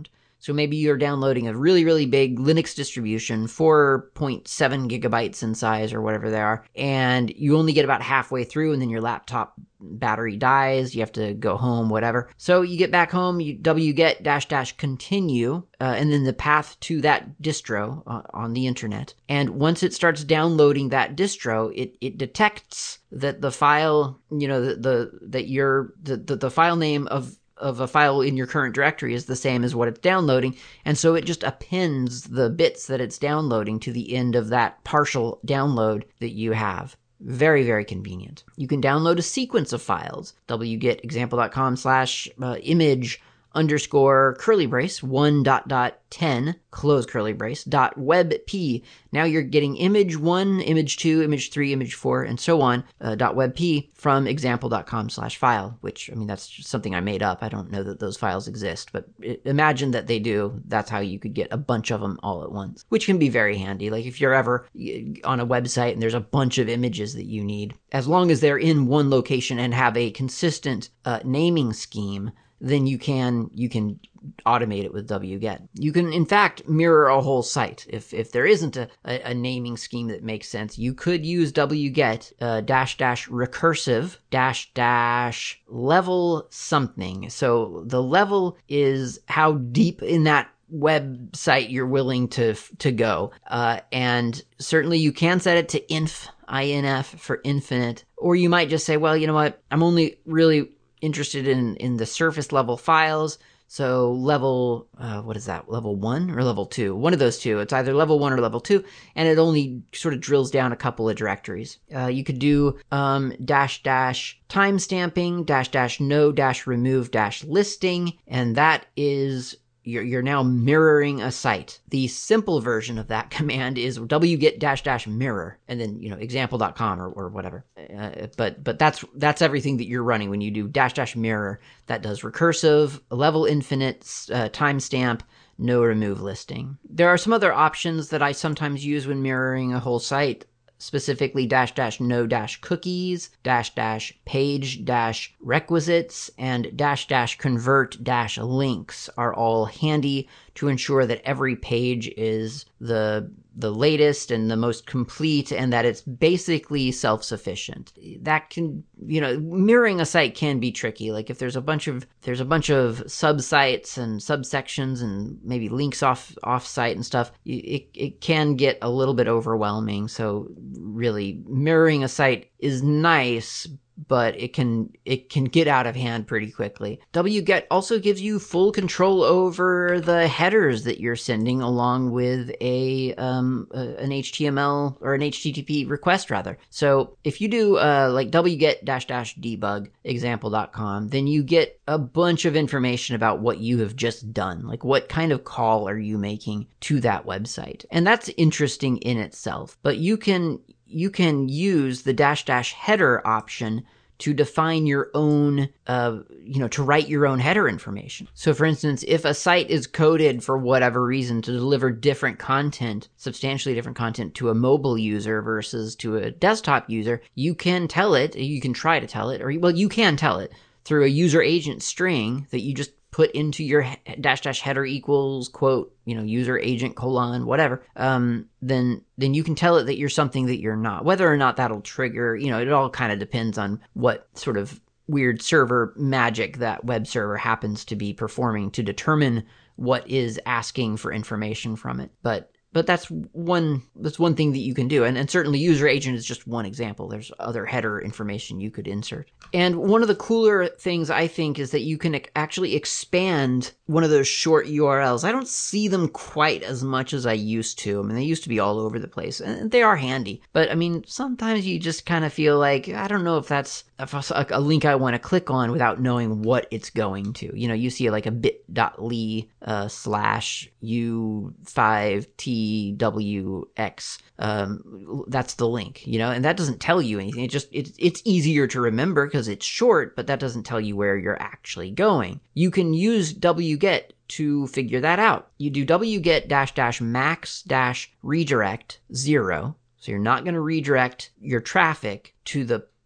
S1: So maybe you're downloading a really, really big Linux distribution, four point seven gigabytes in size or whatever they are, and you only get about halfway through and then your laptop battery dies, you have to go home, whatever. So you get back home, you wget dash dash continue, uh, and then the path to that distro uh, on the internet. And once it starts downloading that distro, it, it detects that the file, you know, the, the that your the, the, the file name of of a file in your current directory is the same as what it's downloading, and so it just appends the bits that it's downloading to the end of that partial download that you have. Very, very convenient. You can download a sequence of files. wget example.com slash image underscore curly brace one dot dot ten close curly brace dot webp. Now you're getting image one, image two, image three, image four, and so on uh, dot webp from example.com slash file, which, I mean, that's just something I made up. I don't know that those files exist, but it, imagine that they do. That's how you could get a bunch of them all at once, which can be very handy. Like if you're ever on a website and there's a bunch of images that you need, as long as they're in one location and have a consistent uh, naming scheme, then you can you can automate it with wget. You can, in fact, mirror a whole site. If if there isn't a, a, a naming scheme that makes sense, you could use wget uh, dash dash recursive dash dash level something. So the level is how deep in that website you're willing to to go. Uh, and certainly you can set it to inf, I N F for infinite. Or you might just say, well, you know what, I'm only really interested in, in the surface level files. So level, uh, what is that? Level one or level two? One of those two. It's either level one or level two, and it only sort of drills down a couple of directories. Uh, you could do um, dash dash timestamping, dash dash no dash remove dash listing, and that is You're, you're now mirroring a site. The simple version of that command is wget dash dash mirror, and then, you know, example dot com or, or whatever. Uh, but but that's that's everything that you're running when you do dash dash mirror. That does recursive, level infinite, uh, timestamp, no remove listing. There are some other options that I sometimes use when mirroring a whole site. Specifically dash dash no dash cookies, dash dash page dash requisites, and dash dash convert dash links are all handy to ensure that every page is the the latest and the most complete, and that it's basically self-sufficient. That can, you know, mirroring a site can be tricky. Like if there's a bunch of there's a bunch of sub-sites and subsections and maybe links off off site and stuff, it it can get a little bit overwhelming. So really, mirroring a site is nice, but it can it can get out of hand pretty quickly. wget also gives you full control over the headers that you're sending along with a um a, an H T M L or an H T T P request rather. So if you do uh like wget dash dash debug example dot com, then you get a bunch of information about what you have just done. Like what kind of call are you making to that website? And that's interesting in itself. But you can you can use the dash dash header option to define your own, uh, you know, to write your own header information. So for instance, if a site is coded for whatever reason to deliver different content, substantially different content to a mobile user versus to a desktop user, you can tell it, you can try to tell it, or well, you can tell it through a user agent string that you just put into your dash dash header equals quote, you know, user agent colon, whatever, um, then, then you can tell it that you're something that you're not. Whether or not that'll trigger, you know, it all kind of depends on what sort of weird server magic that web server happens to be performing to determine what is asking for information from it. But But that's one that's one thing that you can do. And, and certainly user agent is just one example. There's other header information you could insert. And one of the cooler things I think is that you can actually expand one of those short U R Ls. I don't see them quite as much as I used to. I mean, they used to be all over the place, and they are handy. But I mean, sometimes you just kind of feel like, I don't know if that's a, a link I want to click on without knowing what it's going to. You know, you see like a bit.ly uh, slash U five T W X. Um, that's the link, you know, and that doesn't tell you anything. It just, it's, it's easier to remember because it's short, but that doesn't tell you where you're actually going. You can use wget to figure that out. You do wget dash dash max dash redirect zero. So you're not going to redirect your traffic to the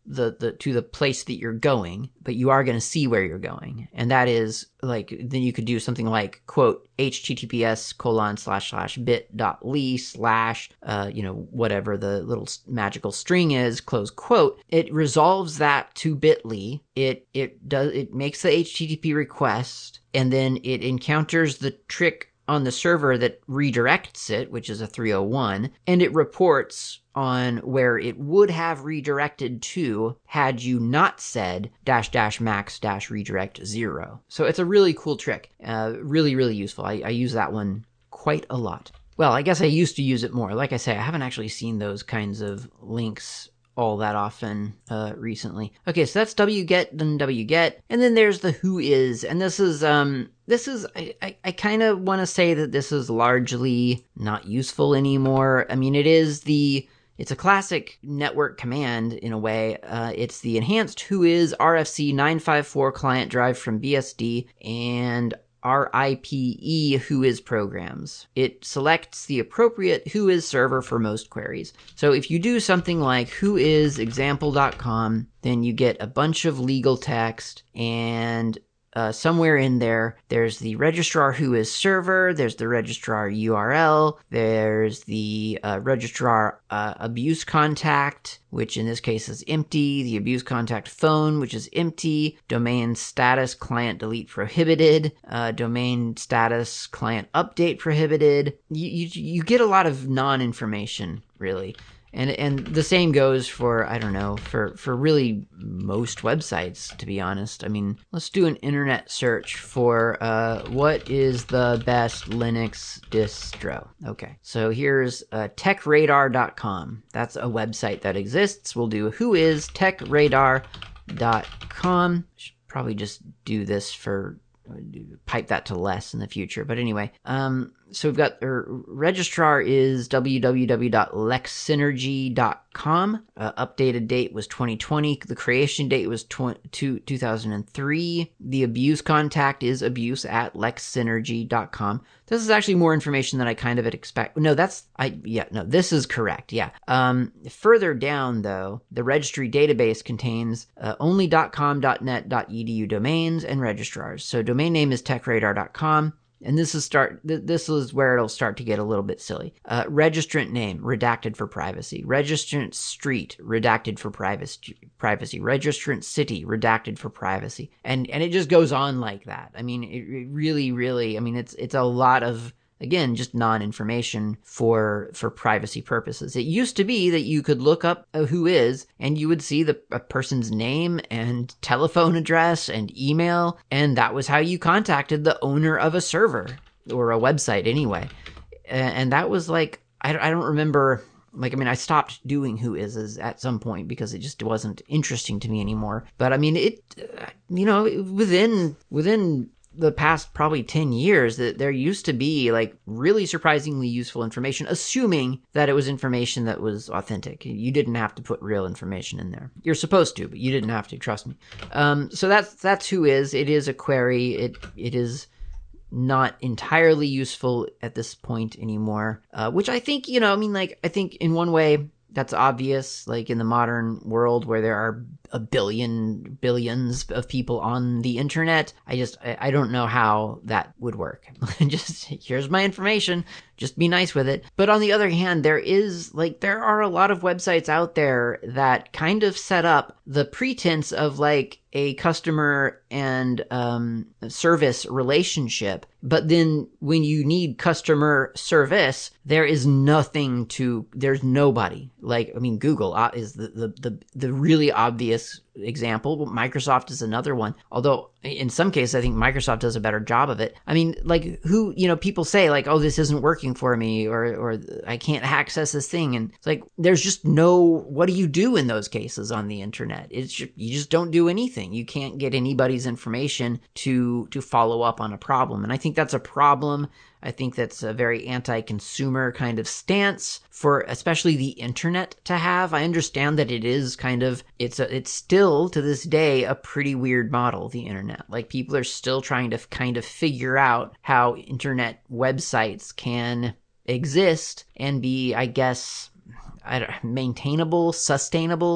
S1: the, the to the place that you're going, but you are going to see where you're going. And that is like, then you could do something like, quote, https colon slash slash bit.ly slash, uh, you know, whatever the little magical string is, close quote. It resolves that to bit.ly. It, it does, it makes the H T T P request, and then it encounters the trick on the server that redirects it, which is a three oh one, and it reports on where it would have redirected to had you not said dash dash max dash redirect zero. So it's a really cool trick. Uh, really, really useful. I, I use that one quite a lot. Well, I guess I used to use it more. Like I say, I haven't actually seen those kinds of links all that often uh, recently. Okay, so that's wget, then wget, and then there's the whois, and this is um this is I I, I kind of want to say that this is largely not useful anymore. I mean, it is the it's a classic network command in a way. Uh, it's the enhanced whois R F C nine five four client derived from B S D and R I P E whois programs. It selects the appropriate whois server for most queries. So if you do something like whois example dot com, then you get a bunch of legal text, and uh, somewhere in there, there's the registrar whois server, there's the registrar U R L, there's the uh, registrar uh, abuse contact, which in this case is empty, the abuse contact phone, which is empty, domain status client delete prohibited, uh, domain status client update prohibited. You, you, you get a lot of non-information, really. And and the same goes for, I don't know, for, for really most websites, to be honest. I mean, let's do an internet search for uh, what is the best Linux distro. Okay, so here's uh, tech radar dot com. That's a website that exists. We'll do whois tech radar dot com. Should probably just do this for, pipe that to less in the future. But anyway, um, so we've got our registrar is w w w dot lex synergy dot com. Uh, updated date was twenty twenty. The creation date was two thousand three. The abuse contact is abuse at lex synergy dot com. This is actually more information than I kind of expect. No, that's, I, yeah, no, this is correct. Yeah. Um, further down though, the registry database contains uh, only .com, .net, .edu domains and registrars. So domain name is tech radar dot com. And this is start. Th- this is where it'll start to get a little bit silly. Uh, registrant name redacted for privacy. Registrant street redacted for privacy. Privacy. Registrant city redacted for privacy. And and it just goes on like that. I mean, it, it really, really. I mean, it's it's a lot of, again, just non-information for for privacy purposes. It used to be that you could look up a whois and you would see the a person's name and telephone address and email, and that was how you contacted the owner of a server or a website anyway. And that was like, I I don't remember, like, I mean, I stopped doing whoises at some point because it just wasn't interesting to me anymore. But I mean, it, you know, within within the past probably ten years, that there used to be like really surprisingly useful information, assuming that it was information that was authentic. You didn't have to put real information in there. You're supposed to, but you didn't have to, trust me. Um, so that's, that's whois. It is a query. It, it is not entirely useful at this point anymore, uh, which I think, you know, I mean, like, I think in one way that's obvious, like in the modern world where there are a billion, billions of people on the internet. I just, I, I don't know how that would work. Just, here's my information, just be nice with it. But on the other hand, there is, like, there are a lot of websites out there that kind of set up the pretense of, like, a customer and um, service relationship. But then when you need customer service, there is nothing to, there's nobody. Like, I mean, Google is the, the, the, the really obvious example. Microsoft is another one. Although in some cases, I think Microsoft does a better job of it. I mean, like, who, you know, people say like, oh, this isn't working for me, or, or I can't access this thing. And it's like, there's just no, what do you do in those cases on the internet? It's just, you just don't do anything. You can't get anybody's information to, to follow up on a problem. And I think that's a problem. I think that's a very anti-consumer kind of stance for especially the internet to have. I understand that it is kind of, it's a, it's still to this day a pretty weird model, the internet. Like, people are still trying to kind of figure out how internet websites can exist and be, I guess, I don't, maintainable, sustainable.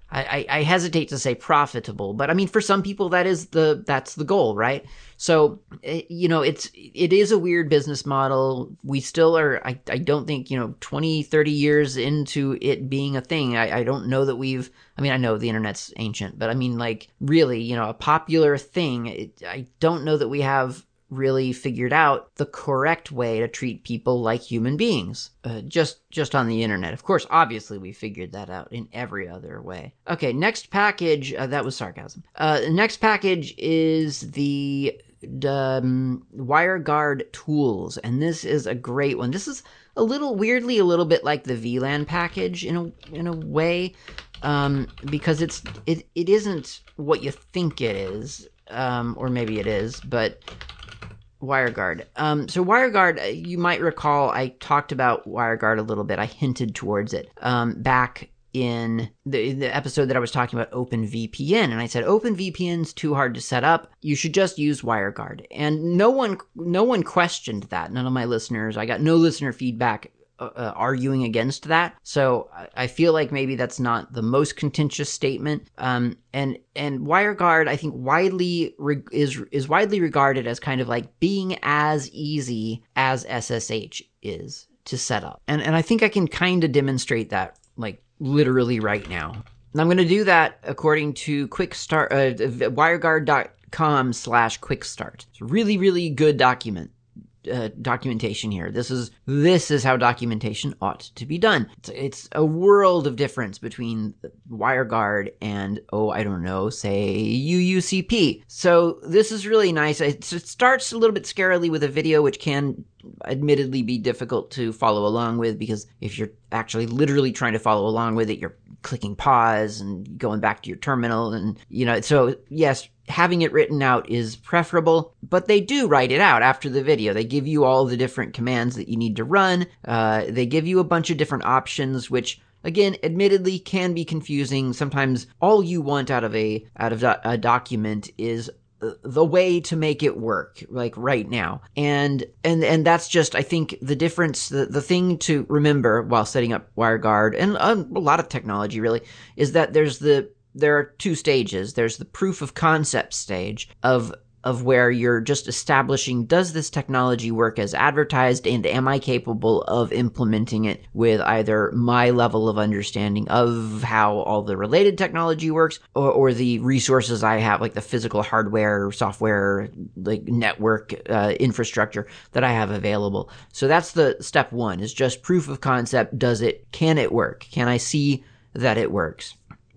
S1: I, I, I hesitate to say profitable, but I mean, for some people, that is the, that's the goal, right? So, you know, it's, it is a weird business model. We still are, I, I don't think, you know, twenty, thirty years into it being a thing. I, I don't know that we've, I mean, I know the internet's ancient, but I mean, like, really, you know, a popular thing. It, I don't know that we have really figured out the correct way to treat people like human beings, uh, just just on the internet. Of course, obviously, we figured that out in every other way. Okay, next package, uh, that was sarcasm. Uh, next package is the um, WireGuard tools, and this is a great one. This is a little, weirdly, a little bit like the V LAN package in a in a way, um, because it's it it isn't what you think it is, um, or maybe it is, but WireGuard. Um, so WireGuard, you might recall I talked about WireGuard a little bit. I hinted towards it um, back in the, the episode that I was talking about OpenVPN. And I said, OpenVPN's too hard to set up. You should just use WireGuard. And no one, no one questioned that. None of my listeners, I got no listener feedback Uh, arguing against that. So I feel like maybe that's not the most contentious statement. Um, and and WireGuard, I think, widely re- is is widely regarded as kind of like being as easy as S S H is to set up. And and I think I can kind of demonstrate that, like, literally right now. And I'm going to do that according to Quick Start, uh, WireGuard.com slash Quick Start. It's a really, really good document. Uh, documentation here. This is this is how documentation ought to be done. It's, it's a world of difference between WireGuard and, oh, I don't know, say U U C P. So this is really nice. It, it starts a little bit scarily with a video, which can admittedly be difficult to follow along with, because if you're actually literally trying to follow along with it, you're clicking pause and going back to your terminal, and, you know, so yes, having it written out is preferable, but they do write it out after the video. They give you all the different commands that you need to run. Uh, they give you a bunch of different options, which, again, admittedly can be confusing. Sometimes all you want out of a out of a document is the way to make it work, like right now. And and and that's just, I think, the difference, the, the thing to remember while setting up WireGuard, and um, a lot of technology really, is that there's the there are two stages. There's the proof of concept stage of of where you're just establishing, does this technology work as advertised, and am I capable of implementing it with either my level of understanding of how all the related technology works, or, or the resources I have, like the physical hardware, software, like network uh, infrastructure that I have available. So that's the step one, is just proof of concept. Does it, can it work? Can I see that it works?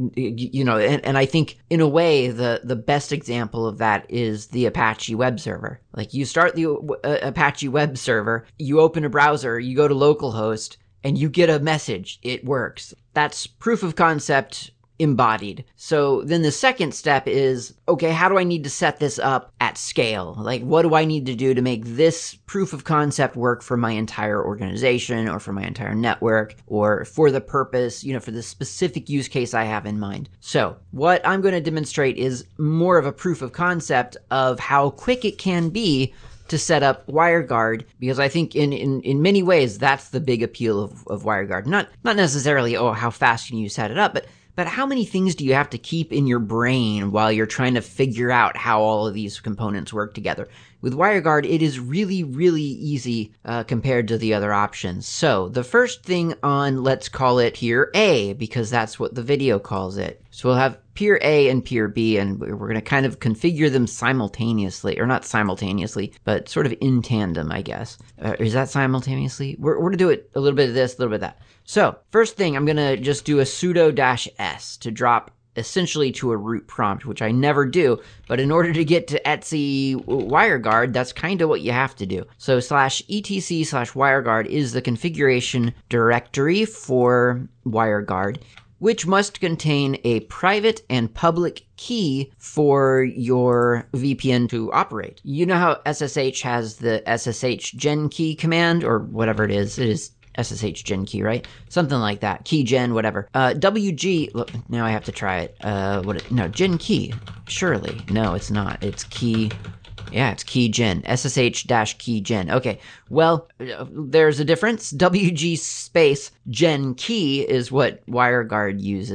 S1: You know, and, and I think in a way the, the best example of that is the Apache web server. Like, you start the uh, Apache web server, you open a browser, you go to localhost, and you get a message. It works. That's proof of concept embodied. So then the second step is, okay, how do I need to set this up at scale? Like, what do I need to do to make this proof of concept work for my entire organization, or for my entire network, or for the purpose, you know, for the specific use case I have in mind? So what I'm going to demonstrate is more of a proof of concept of how quick it can be to set up WireGuard, because I think in, in, in many ways that's the big appeal of, of WireGuard. Not not necessarily, oh, how fast can you set it up, but But how many things do you have to keep in your brain while you're trying to figure out how all of these components work together? With WireGuard, it is really, really easy uh, compared to the other options. So the first thing on, let's call it peer A, because that's what the video calls it. So we'll have peer A and peer B, and we're going to kind of configure them simultaneously, or not simultaneously, but sort of in tandem, I guess. Uh, is that simultaneously? We're, we're going to do it a little bit of this, a little bit of that. So first thing, I'm going to just do a sudo dash s to drop essentially to a root prompt, which I never do. But in order to get to Etsy WireGuard, that's kind of what you have to do. So slash etc slash WireGuard is the configuration directory for WireGuard, which must contain a private and public key for your V P N to operate. You know how S S H has the S S H gen key command, or whatever it is. It is S S H gen key, right? Something like that. Key gen, whatever. Uh, W G, look, now I have to try it. Uh, what? No, gen key. Surely. No, it's not. It's key. Yeah, it's key gen. S S H dash key gen. Okay. Well, uh, there's a difference. W G space gen key is what WireGuard uses.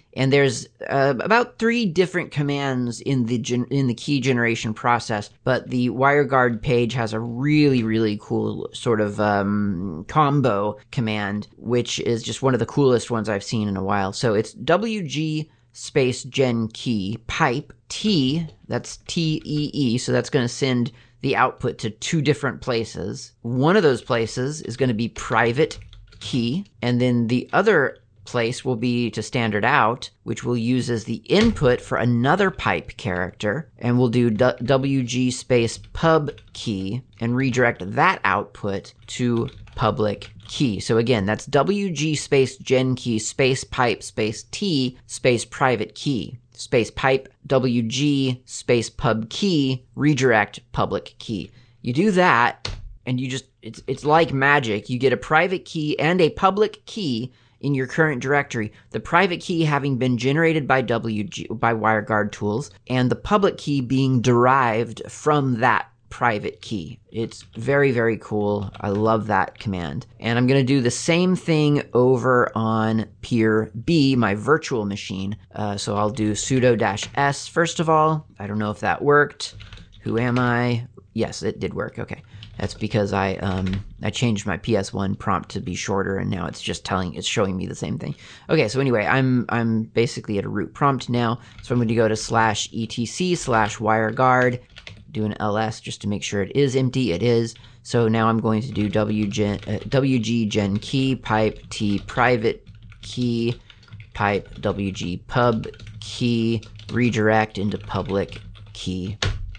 S1: And there's uh, about three different commands in the gen- in the key generation process, but the WireGuard page has a really, really cool sort of um, combo command, which is just one of the coolest ones I've seen in a while. So it's W G space gen key pipe T, that's T E E, so that's going to send the output to two different places. One of those places is going to be private key, and then the other place will be to standard out, which we'll use as the input for another pipe character, and we'll do d- W G space pub key and redirect that output to public key. So again, that's W G space gen key space pipe space T space private key space pipe W G space pub key redirect public key. You do that, and you just it's it's like magic. You get a private key and a public key in your current directory, the private key having been generated by W G by WireGuard tools, and the public key being derived from that private key. It's very, very cool. I love that command. And I'm going to do the same thing over on peer B, my virtual machine. Uh, so I'll do sudo dash s first of all. I don't know if that worked. Who am I? Yes, it did work. Okay. That's because I um I changed my P S one prompt to be shorter, and now it's just telling it's showing me the same thing. Okay, so anyway, I'm I'm basically at a root prompt now. So I'm going to go to slash etc slash wireguard, do an ls just to make sure it is empty. It is. So now I'm going to do w gen, uh, wg gen key pipe t private key pipe wg pub key redirect into public key.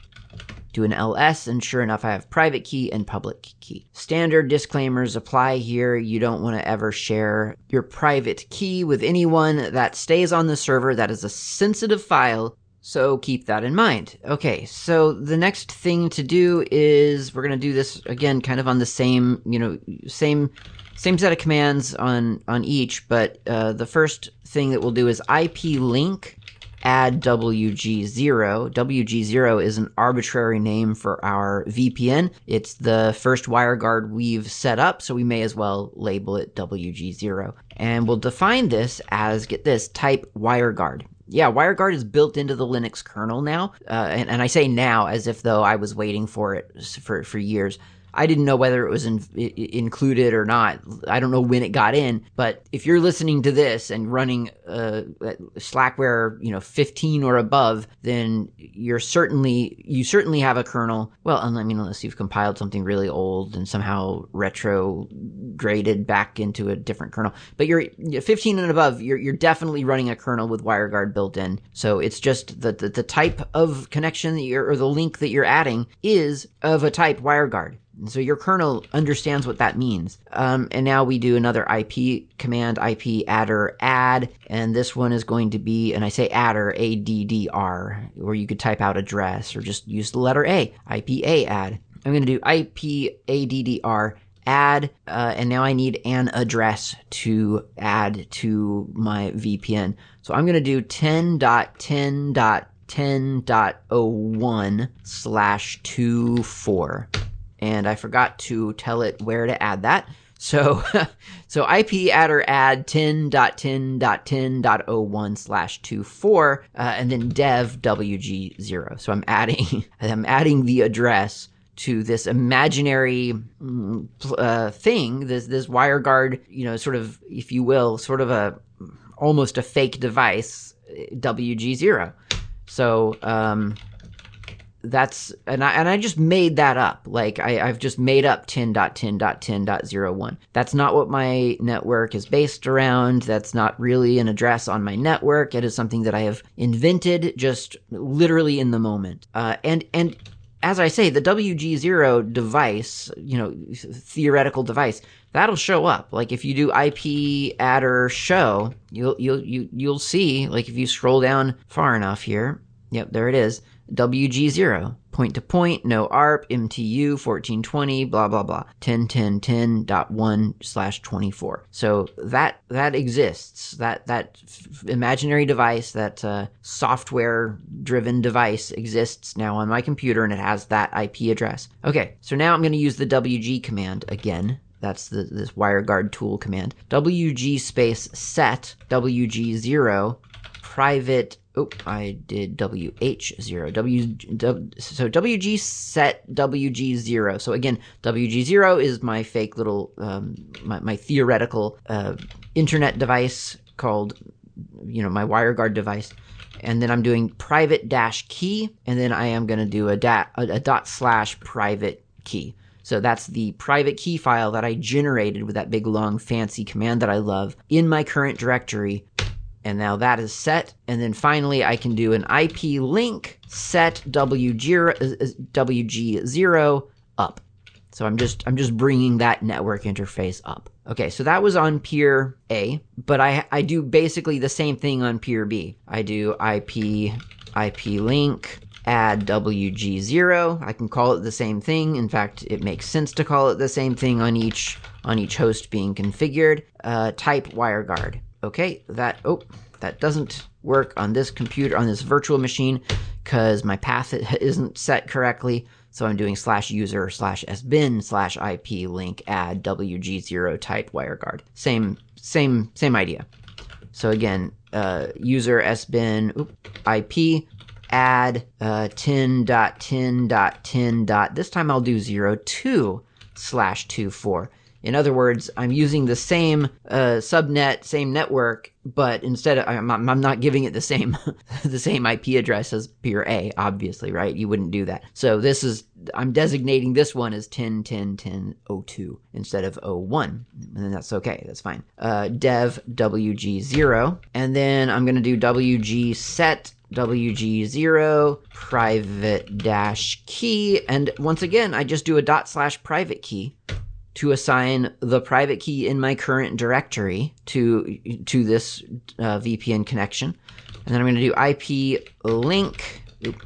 S1: Do an ls, and sure enough, I have private key and public key. Standard disclaimers apply here. You don't want to ever share your private key with anyone. That stays on the server. That is a sensitive file, so keep that in mind. Okay, so the next thing to do is we're going to do this again kind of on the same, you know, same same set of commands on, on each, but uh, the first thing that we'll do is I P link add W G zero. W G zero is an arbitrary name for our V P N. It's the first WireGuard we've set up, so we may as well label it W G zero. And we'll define this as, get this, type WireGuard. Yeah, WireGuard is built into the Linux kernel now, uh, and, and I say now as if though I was waiting for it for, for years. I didn't know whether it was in, I- included or not. I don't know when it got in, but if you're listening to this and running uh, Slackware, you know, fifteen or above, then you're certainly you certainly have a kernel. Well, I mean, unless you've compiled something really old and somehow retrograded back into a different kernel. But you're fifteen and above, you're you're definitely running a kernel with WireGuard built in. So it's just the the, the type of connection that you're or the link that you're adding is of a type WireGuard. So your kernel understands what that means. Um, and now we do another I P command, I P adder add, and this one is going to be, and I say adder, A D D R, or you could type out address or just use the letter A, I P A add. I'm going to do I P A D D R add, uh, and now I need an address to add to my V P N. So I'm going to do ten dot ten dot ten dot oh one slash twenty-four. And I forgot to tell it where to add that. So, so I P adder add ten dot ten dot ten dot oh one slash twenty-four, uh, and then dev W G zero. So I'm adding, I'm adding the address to this imaginary uh, thing, this this WireGuard, you know, sort of, if you will, sort of a almost a fake device, W G zero. So, um, that's, and I, and I just made that up. Like I, I've just made up ten dot ten dot ten dot oh one. That's not what my network is based around. That's not really an address on my network. It is something that I have invented just literally in the moment. Uh, and, and as I say, the W G zero device, you know, theoretical device, that'll show up. Like if you do I P adder show, you'll, you'll, you, you'll see, like if you scroll down far enough here, yep, there it is. W G zero, point to point, no A R P, M T U, fourteen twenty, blah, blah, blah, ten ten ten dot one slash twenty-four. So that, that exists. That, that f- imaginary device, that, uh, software driven device exists now on my computer, and it has that I P address. Okay. So now I'm going to use the W G command again. That's the, this WireGuard tool command. W G space set W G zero private, oh, I did W H zero, W, w so W G set W G zero. So again, W G zero is my fake little, um, my, my theoretical uh, internet device called, you know, my WireGuard device. And then I'm doing private dash key, and then I am going to do a, da a, a dot slash private key. So that's the private key file that I generated with that big, long, fancy command that I love in my current directory. And now that is set. And then finally, I can do an I P link set W G zero up. So I'm just I'm just bringing that network interface up. Okay, so that was on peer A, but I I do basically the same thing on peer B. I do I P I P link add W G zero. I can call it the same thing. In fact, it makes sense to call it the same thing on each on each host being configured. Uh, type WireGuard. Okay, that oh that doesn't work on this computer on this virtual machine because my path isn't set correctly. So I'm doing slash user slash sbin slash IP link add W G zero type WireGuard. Same, same, same idea. So again, uh, user sbin oop, I P add uh, ten dot ten dot ten dot. This time I'll do zero two slash two four. In other words, I'm using the same uh, subnet, same network, but instead of, I'm, I'm not giving it the same the same I P address as peer A, obviously, right? You wouldn't do that. So this is, I'm designating this one as ten dot ten dot ten dot oh two instead of oh one, and then that's okay, that's fine. Uh, dev W G zero, and then I'm going to do W G set W G zero private dash key, and once again, I just do a dot slash private key to assign the private key in my current directory to to this uh, V P N connection. And then I'm going to do I P link,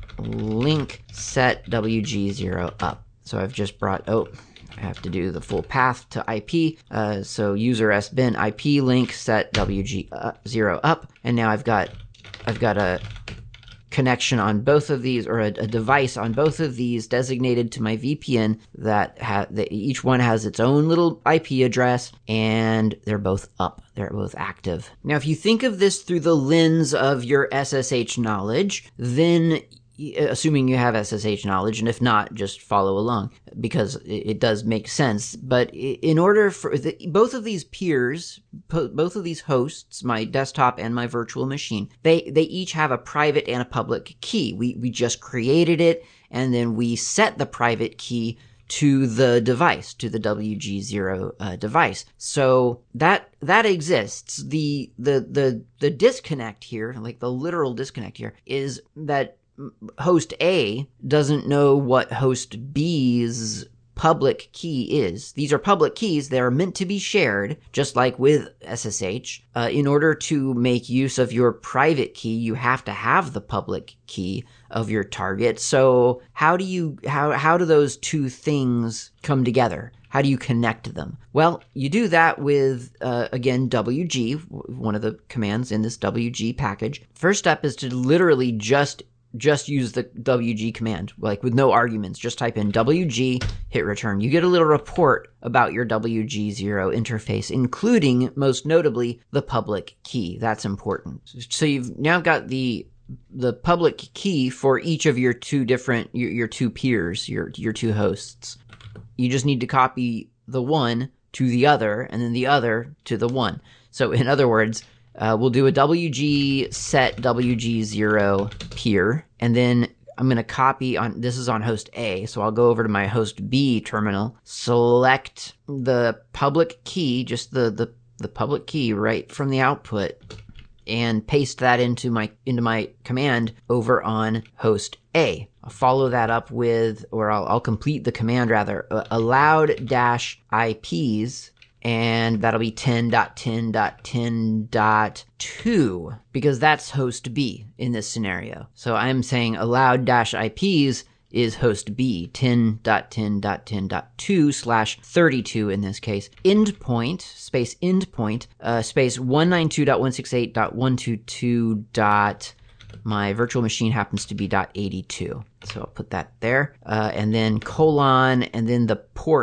S1: link set W G zero up. So I've just brought, oh, I have to do the full path to I P. Uh, so user sbin I P link set W G zero up. And now I've got, I've got a connection on both of these, or a, a device on both of these designated to my V P N that, ha that each one has its own little I P address, and they're both up. They're both active. Now, if you think of this through the lens of your S S H knowledge, then assuming you have S S H knowledge, and if not, just follow along, because it, it does make sense. But in order for the, both of these peers, both of these hosts, my desktop and my virtual machine, they, they each have a private and a public key. We, we just created it, and then we set the private key to the device, to the W G zero uh, device. So that that exists. The, the, the, the disconnect here, like the literal disconnect here, is that host A doesn't know what host B's public key is. These are public keys. They're meant to be shared, just like with S S H. Uh, in order to make use of your private key, you have to have the public key of your target. So how do you, how, how do those two things come together? How do you connect them? Well, you do that with, uh, again, W G, one of the commands in this W G package. First step is to literally just just use the W G command, like with no arguments. Just type in W G, hit return. You get a little report about your W G zero interface, including, most notably, the public key. That's important. So you've now got the the public key for each of your two different, your, your two peers, your, your two hosts. You just need to copy the one to the other, and then the other to the one. So in other words, Uh, we'll do a W G set W G zero peer, and then I'm going to copy on, this is on host A, so I'll go over to my host B terminal, select the public key, just the, the, the public key right from the output, and paste that into my, into my command over on host A. I'll follow that up with, or I'll, I'll complete the command rather, uh, allowed dash I Ps, and that'll be ten dot ten dot ten dot two, because that's host B in this scenario. So I'm saying allowed dash I Ps is host B, ten dot ten dot ten dot two slash thirty-two in this case. Endpoint, space endpoint, uh, space one ninety-two dot one sixty-eight dot one twenty-two dot, my virtual machine happens to be dot eighty-two. So I'll put that there, uh, and then colon, and then the port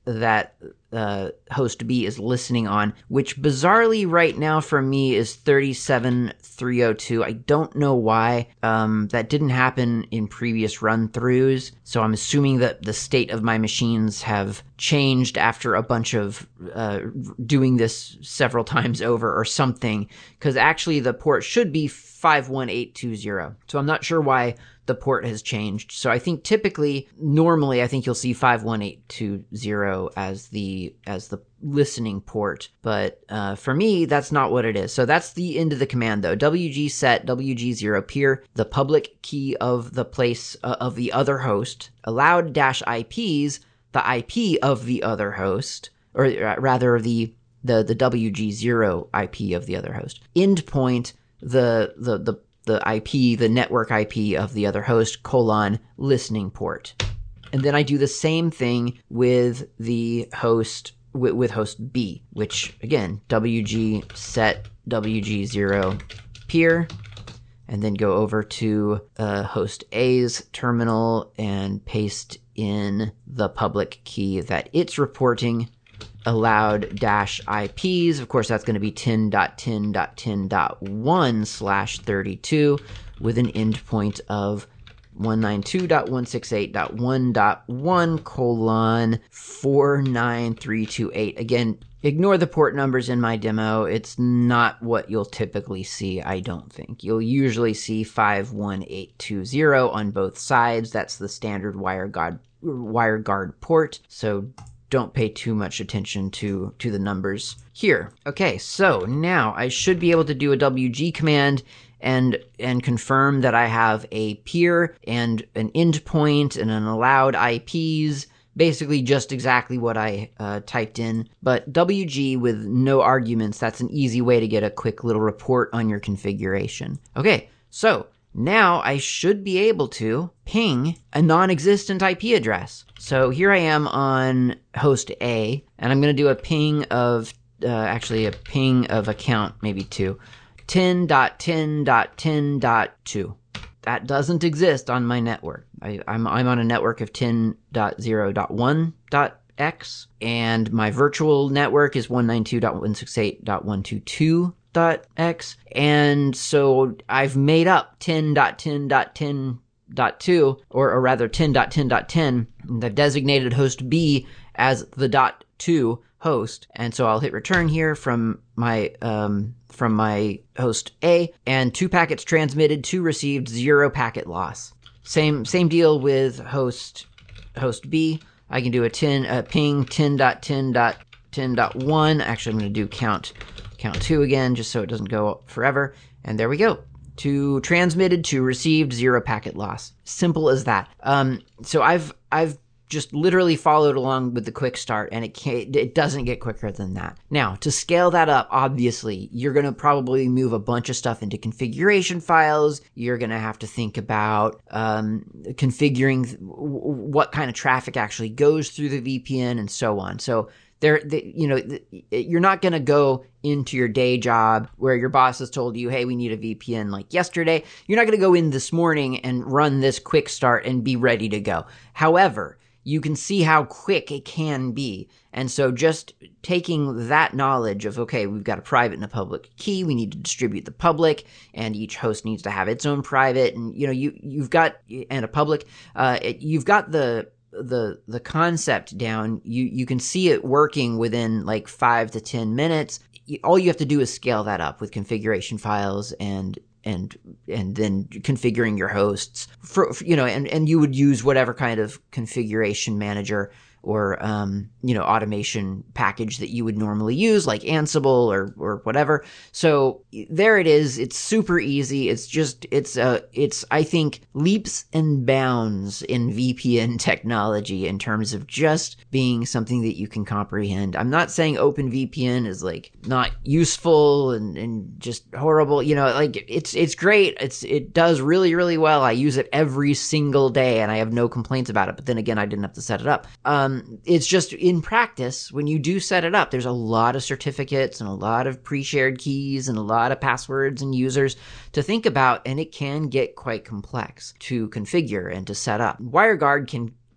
S1: that uh, host B is listening on, which bizarrely right now for me is thirty-seven three oh two. I don't know why. Um, that didn't happen in previous run-throughs, so I'm assuming that the state of my machines have changed after a bunch of uh, doing this several times over or something, because actually the port should be five one eight two zero. So I'm not sure why the port has changed. So I think typically, normally, I think you'll see five one eight two zero as the as the listening port. But uh, for me, that's not what it is. So that's the end of the command, though. W G set W G zero peer, the public key of the place uh, of the other host, allowed dash I Ps, the I P of the other host, or rather the the the W G zero I P of the other host. Endpoint, the the the the I P, the network I P of the other host, colon, listening port. And then I do the same thing with the host, with, with host B, which, again, W G set W G zero peer, and then go over to uh, host A's terminal and paste in the public key that it's reporting, allowed dash I Ps. Of course, that's going to be ten dot ten dot ten dot one slash thirty-two with an endpoint of one ninety-two dot one sixty-eight dot one dot one colon four nine three two eight. Again, ignore the port numbers in my demo. It's not what you'll typically see, I don't think. You'll usually see five one eight two zero on both sides. That's the standard WireGuard, WireGuard port. So don't pay too much attention to, to the numbers here. Okay, so now I should be able to do a W G command and and confirm that I have a peer and an endpoint and an allowed I Ps, basically just exactly what I uh, typed in. But W G with no arguments, that's an easy way to get a quick little report on your configuration. Okay, so now I should be able to ping a non-existent I P address. So here I am on host A, and I'm going to do a ping of, uh, actually a ping of account, maybe two, ten dot ten dot ten dot two. That doesn't exist on my network. I, I'm, I'm on a network of ten dot zero dot one dot x, and my virtual network is one ninety-two dot one sixty-eight dot one twenty-two dot x, and so I've made up ten dot ten dot ten dot two, or, or rather ten dot ten dot ten, and I've designated host B as the dot two host, and so I'll hit return here from my um, from my host A, and two packets transmitted, two received, zero packet loss. Same same deal with host host B. I can do a ten uh, ping ten dot ten dot ten dot one. Actually, I'm going to do count count two again, just so it doesn't go up forever. And there we go. Two transmitted, two received, zero packet loss. Simple as that. Um, so I've I've just literally followed along with the quick start, and it can't, it doesn't get quicker than that. Now, to scale that up, obviously, you're going to probably move a bunch of stuff into configuration files. You're going to have to think about um, configuring th- what kind of traffic actually goes through the V P N and so on. So there, the, you know, the, you're not going to go into your day job where your boss has told you, hey, we need a V P N like yesterday. You're not going to go in this morning and run this quick start and be ready to go. However, you can see how quick it can be. And so just taking that knowledge of, okay, we've got a private and a public key, we need to distribute the public, and each host needs to have its own private, and, you know, you, you've got, and a public, uh, it, you've got the, the, the concept down. You, you can see it working within like five to ten minutes. All you have to do is scale that up with configuration files and and and then configuring your hosts for, you know, and, and you would use whatever kind of configuration manager or, um, you know, automation package that you would normally use, like Ansible or, or whatever. So there it is. It's super easy. It's just, it's, uh, it's, I think, leaps and bounds in V P N technology in terms of just being something that you can comprehend. I'm not saying OpenVPN is like not useful and, and just horrible. You know, like it's, it's great. It's, it does really, really well. I use it every single day and I have no complaints about it. But then again, I didn't have to set it up. Um, it's just in practice, when you do set it up, there's a lot of certificates and a lot of pre-shared keys and a lot of passwords and users to think about, and it can get quite complex to configure and to set up. WireGuard can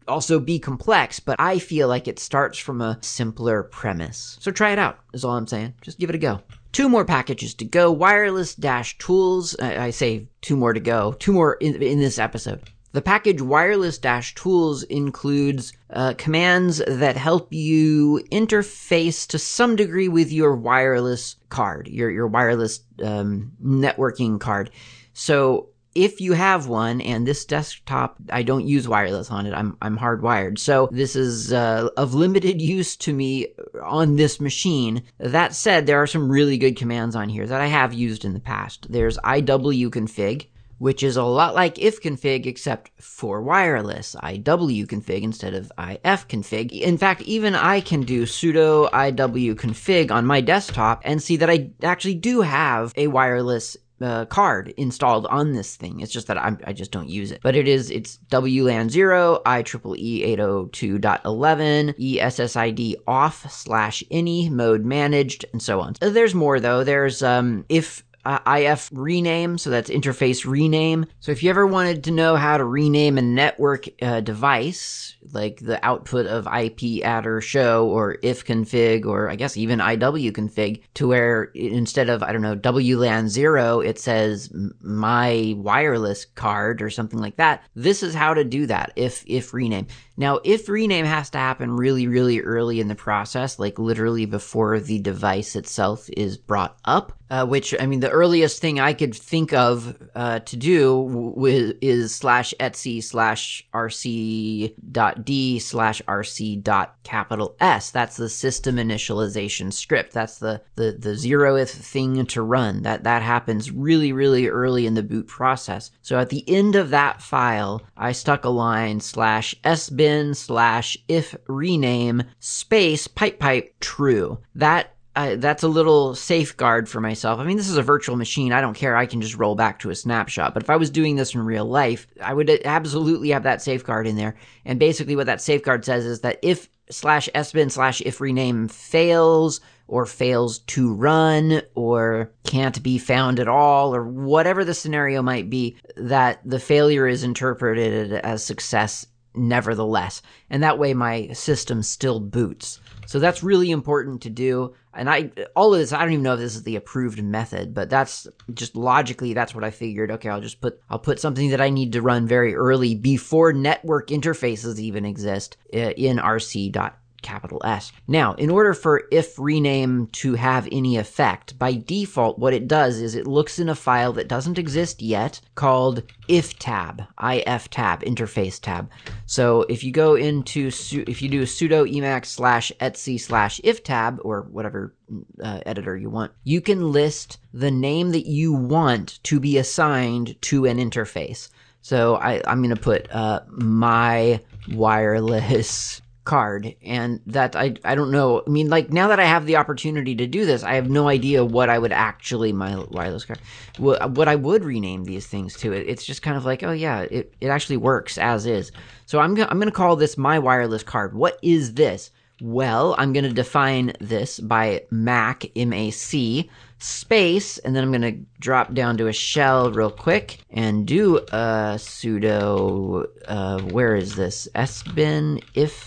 S1: also be complex, but I feel like it starts from a simpler premise. So try it out, is all I'm saying. Just give it a go. Two more packages to go. Wireless-tools. I, I say two more to go. Two more in, in this episode. The package wireless-tools includes uh, commands that help you interface to some degree with your wireless card, your, your wireless um, networking card. So if you have one, and this desktop, I don't use wireless on it, I'm I'm hardwired. So this is uh, of limited use to me on this machine. That said, there are some really good commands on here that I have used in the past. There's iwconfig, which is a lot like ifconfig except for wireless. iwconfig instead of ifconfig. In fact, even I can do sudo iwconfig on my desktop and see that I actually do have a wireless Uh, card installed on this thing. It's just that I'm, I just don't use it. But it is, it's W LAN zero, I triple E eight oh two dot eleven, E S S I D off slash any, mode managed, and so on. There's more though. There's um if Uh, I F rename, so that's interface rename. So if you ever wanted to know how to rename a network uh, device, like the output of I P adder show or ifconfig, or I guess even iwconfig, to where instead of, I don't know, W LAN zero, it says my wireless card or something like that, this is how to do that, if, if rename. Now, if rename has to happen really, really early in the process, like literally before the device itself is brought up, uh, which, I mean, the earliest thing I could think of uh, to do w- is slash etsy slash rc dot d slash rc dot capital S. That's the system initialization script. That's the, the, the zeroth thing to run. That, that happens really, really early in the boot process. So at the end of that file, I stuck a line slash sbin slash if rename space pipe pipe true. That Uh, that's a little safeguard for myself. I mean, this is a virtual machine. I don't care. I can just roll back to a snapshot. But if I was doing this in real life, I would absolutely have that safeguard in there. And basically what that safeguard says is that if slash sbin slash if rename fails, or fails to run, or can't be found at all, or whatever the scenario might be, that the failure is interpreted as success nevertheless. And that way my system still boots. So that's really important to do. And I, all of this, I don't even know if this is the approved method, but that's just logically, that's what I figured. Okay, I'll just put, I'll put something that I need to run very early before network interfaces even exist in rc dot capital S. Now, in order for if rename to have any effect, by default, what it does is it looks in a file that doesn't exist yet called iftab, iftab, interface tab. So if you go into, if you do sudo emacs slash etsy slash iftab, or whatever uh, editor you want, you can list the name that you want to be assigned to an interface. So I, I'm going to put uh, my wireless card, and that I I don't know. I mean, like, now that I have the opportunity to do this, I have no idea what I would actually, my wireless card, what, what I would rename these things to. It, it's just kind of like, oh yeah, it, it actually works as is. So I'm gonna I'm gonna call this my wireless card. What is this? Well, I'm gonna define this by Mac, M A C, space, and then I'm gonna drop down to a shell real quick and do a sudo, uh, where is this? sbin if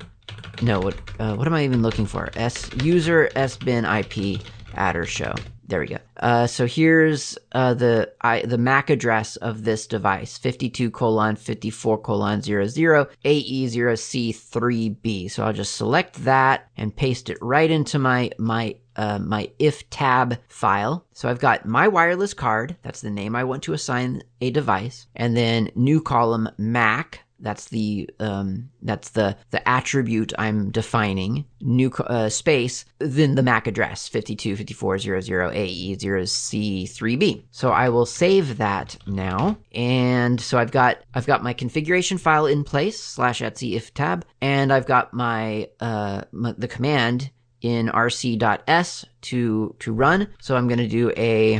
S1: No, what uh, what am I even looking for? S user sbin ip adder show. There we go. Uh, so here's uh, the I, the M A C address of this device: fifty-two colon fifty-four colon zero zero A E zero C three B. So I'll just select that and paste it right into my my uh, my iftab file. So I've got my wireless card. That's the name I want to assign a device, and then new column M A C. That's the um, that's the the attribute I'm defining. New uh, space, then the M A C address, fifty-two fifty-four zero zero A E zero C three B. So I will save that now, and so I've got I've got my configuration file in place slash etsy iftab, and I've got my uh my, the command in rc.s to to run. So I'm going to do a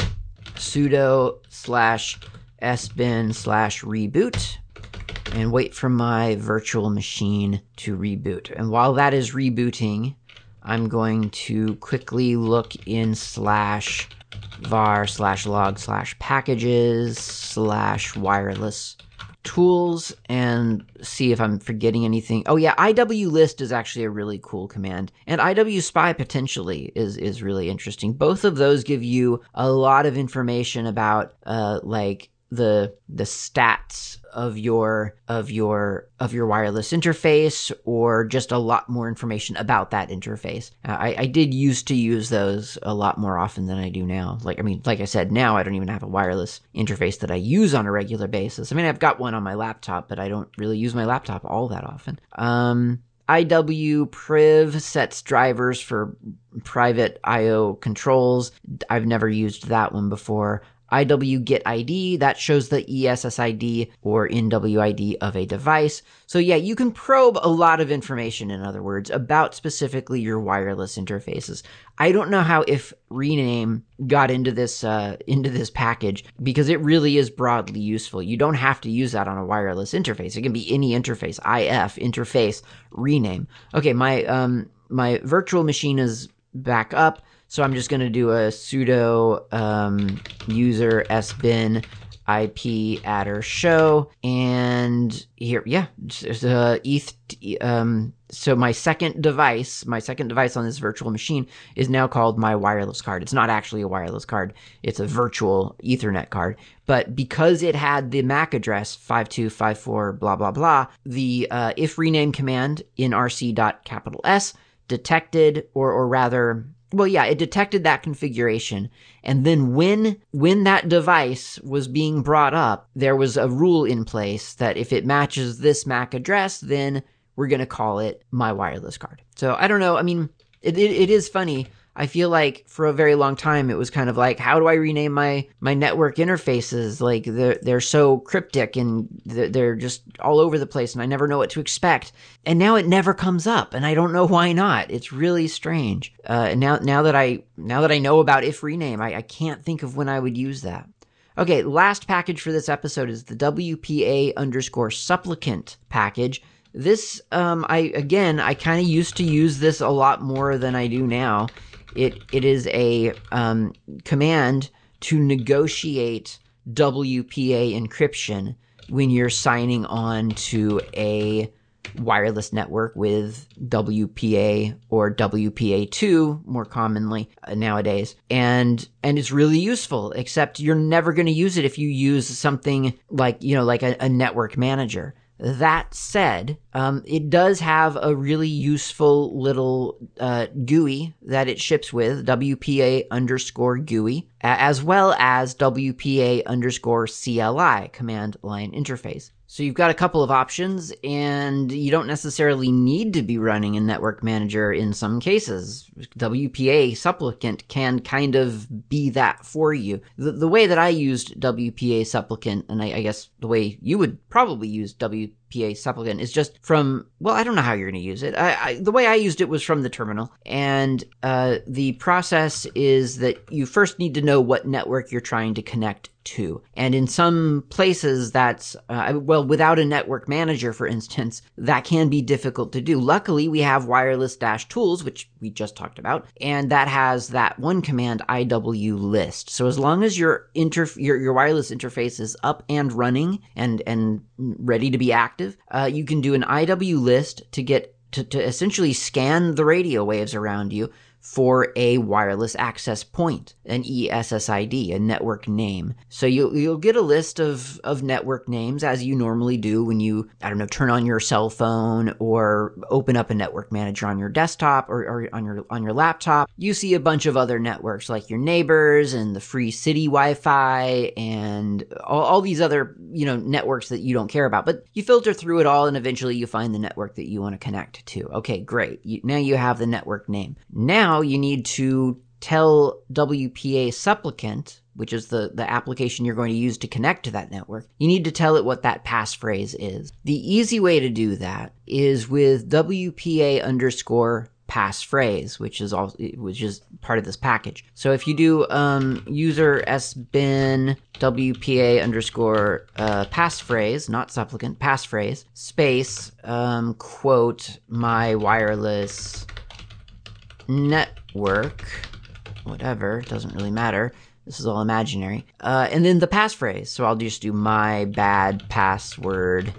S1: sudo slash sbin slash reboot. And wait for my virtual machine to reboot. And while that is rebooting, I'm going to quickly look in slash var slash log slash packages slash wireless tools and see if I'm forgetting anything. Oh yeah, I W list is actually a really cool command. And I W spy potentially is, is really interesting. Both of those give you a lot of information about, uh, like, the the stats of your of your of your wireless interface, or just a lot more information about that interface. Uh, I, I did used to use those a lot more often than I do now. Like I mean, like I said, now I don't even have a wireless interface that I use on a regular basis. I mean, I've got one on my laptop, but I don't really use my laptop all that often. Um, I W priv sets drivers for private I O controls. I've never used that one before. I W get I D, that shows the E S S I D or N W I D of a device. So yeah, you can probe a lot of information, in other words, about specifically your wireless interfaces. I don't know how if rename got into this uh, into this package, because it really is broadly useful. You don't have to use that on a wireless interface. It can be any interface, I F, interface, rename. Okay, my um my virtual machine is back up. So I'm just going to do a sudo um, user sbin ip adder show, and here, yeah, uh, eth. Um, so my second device, my second device on this virtual machine is now called my wireless card. It's not actually a wireless card; it's a virtual Ethernet card. But because it had the M A C address five two five four blah blah blah, the uh, if rename command in rc.s detected, or or rather. Well, yeah, it detected that configuration, and then when when that device was being brought up, there was a rule in place that if it matches this M A C address, then we're going to call it my wireless card. So I don't know. I mean, it, it it is funny. I feel like for a very long time, it was kind of like, how do I rename my, my network interfaces? Like they're, they're so cryptic and they're, they're just all over the place and I never know what to expect. And now it never comes up and I don't know why not. It's really strange. Uh, and now, now that I, now that I know about if rename, I, I can't think of when I would use that. Okay. Last package for this episode is the W P A underscore supplicant package. This, um, I, again, I kind of used to use this a lot more than I do now. It it is a um, command to negotiate W P A encryption when you're signing on to a wireless network with W P A or W P A two more commonly uh, nowadays. And and it's really useful, except you're never going to use it if you use something like, you know, like a, a network manager. That said, um, it does have a really useful little uh, G U I that it ships with, W P A underscore G U I, as well as W P A underscore C L I, command line interface. So you've got a couple of options, and you don't necessarily need to be running a network manager in some cases. W P A supplicant can kind of be that for you. The, the way that I used W P A supplicant, and I, I guess the way you would probably use W P A supplicant, is just from, well, I don't know how you're going to use it. I, I, the way I used it was from the terminal, and uh, the process is that you first need to know what network you're trying to connect to. And in some places that's, uh, well, without a network manager, for instance, that can be difficult to do. Luckily, we have wireless dash tools, which we just talked about, and that has that one command, I W list. So as long as your inter- your, your wireless interface is up and running and, and ready to be active, uh, you can do an I W list to get to, to essentially scan the radio waves around you for a wireless access point, an E S S I D, a network name. So you'll, you'll get a list of, of network names as you normally do when you, I don't know, turn on your cell phone or open up a network manager on your desktop or, or on your on your laptop. You see a bunch of other networks like your neighbors and the free city Wi-Fi and all, all these other, you know, networks that you don't care about. But you filter through it all and eventually you find the network that you want to connect to. Okay, great. You, now you have the network name. Now Now you need to tell W P A supplicant, which is the, the application you're going to use to connect to that network, you need to tell it what that passphrase is. The easy way to do that is with W P A underscore passphrase, which is all, which is part of this package. So if you do um, user sbin W P A underscore uh, passphrase, not supplicant, passphrase, space, um, quote, my wireless network, whatever, doesn't really matter, This is all imaginary. Uh, and then the passphrase. So I'll just do my bad password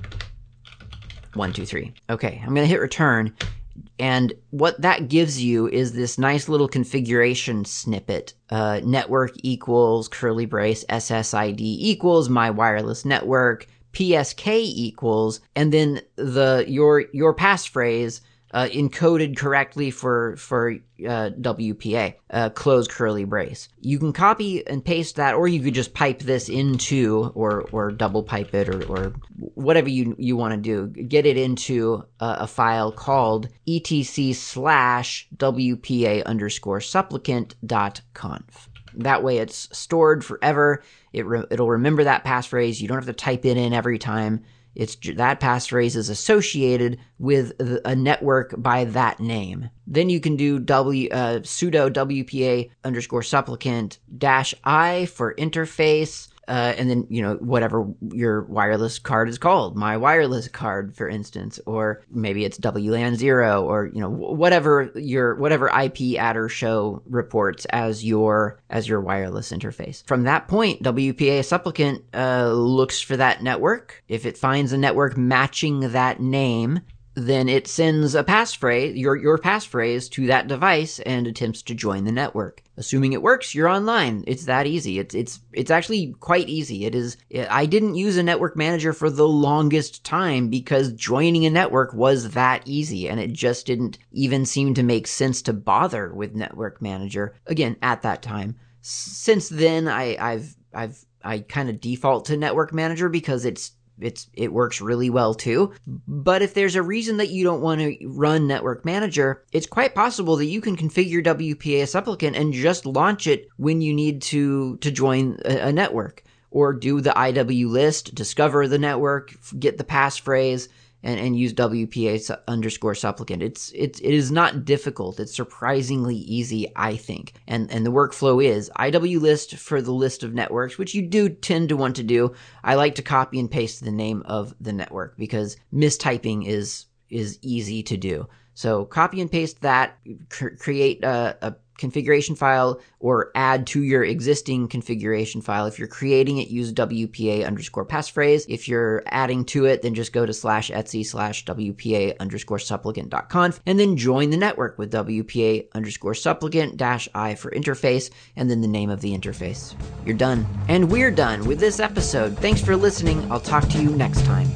S1: one, two, three. Okay, I'm going to hit return. And what that gives you is this nice little configuration snippet. Uh, network equals curly brace, S S I D equals my wireless network, P S K equals, and then the your your passphrase uh, encoded correctly for for uh, W P A, uh, close curly brace. You can copy and paste that, or you could just pipe this into, or or double pipe it, or or whatever you you want to do. Get it into a, a file called etc slash WPA underscore supplicant dot conf. That way it's stored forever. It re- it'll remember that passphrase. You don't have to type it in every time. It's that passphrase is associated with a network by that name. Then you can do w uh, sudo wpa underscore supplicant dash I for interface, uh, and then, you know, whatever your wireless card is called. My wireless card, for instance, or maybe it's W LAN zero, or, you know, whatever your whatever I P adder show reports as your as your wireless interface. From that point, W P A supplicant uh, looks for that network. If it finds a network matching that name, then it sends a passphrase, your your passphrase, to that device and attempts to join the network. Assuming it works, you're online. It's that easy. It's it's it's actually quite easy. It is. I didn't use a network manager for the longest time because joining a network was that easy, and it just didn't even seem to make sense to bother with network manager. Again, at that time. Since then, I, I've I've I kind of default to network manager because it's It's it works really well too. But if there's a reason that you don't want to run Network Manager, it's quite possible that you can configure W P A supplicant and just launch it when you need to to join a, a network, or do the I W list, discover the network, get the passphrase, and, and use W P A su- underscore supplicant. It's it's it is not difficult. It's surprisingly easy, I think. And and the workflow is I W list for the list of networks, which you do tend to want to do. I like to copy and paste the name of the network because mistyping is is easy to do. So copy and paste that, cr- create a, a configuration file, or add to your existing configuration file. If you're creating it, use W P A underscore passphrase. If you're adding to it, then just go to slash etsy slash WPA underscore supplicant dot conf, and then join the network with W P A underscore supplicant dash I for interface, and then the name of the interface. You're done. And we're done with this episode. Thanks for listening. I'll talk to you next time.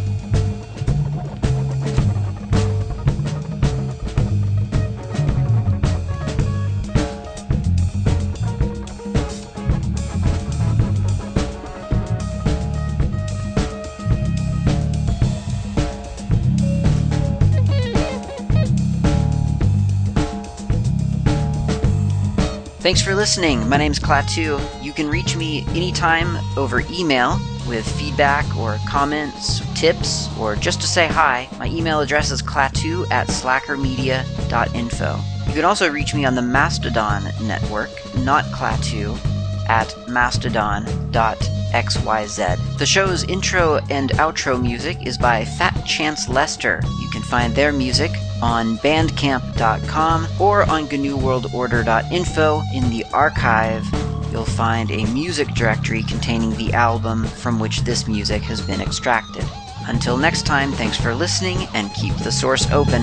S1: Thanks for listening. My name's Klaatu. You can reach me anytime over email with feedback or comments, tips, or just to say hi. My email address is klaatu at slackermedia dot info. You can also reach me on the Mastodon network, not Klaatu, at mastodon dot x y z. The show's intro and outro music is by Fat Chance Lester. You can find their music on bandcamp dot com or on G N U World Order dot info. In the archive, you'll find a music directory containing the album from which this music has been extracted. Until next time, thanks for listening, and keep the source open.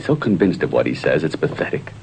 S2: so convinced of what he says, it's pathetic.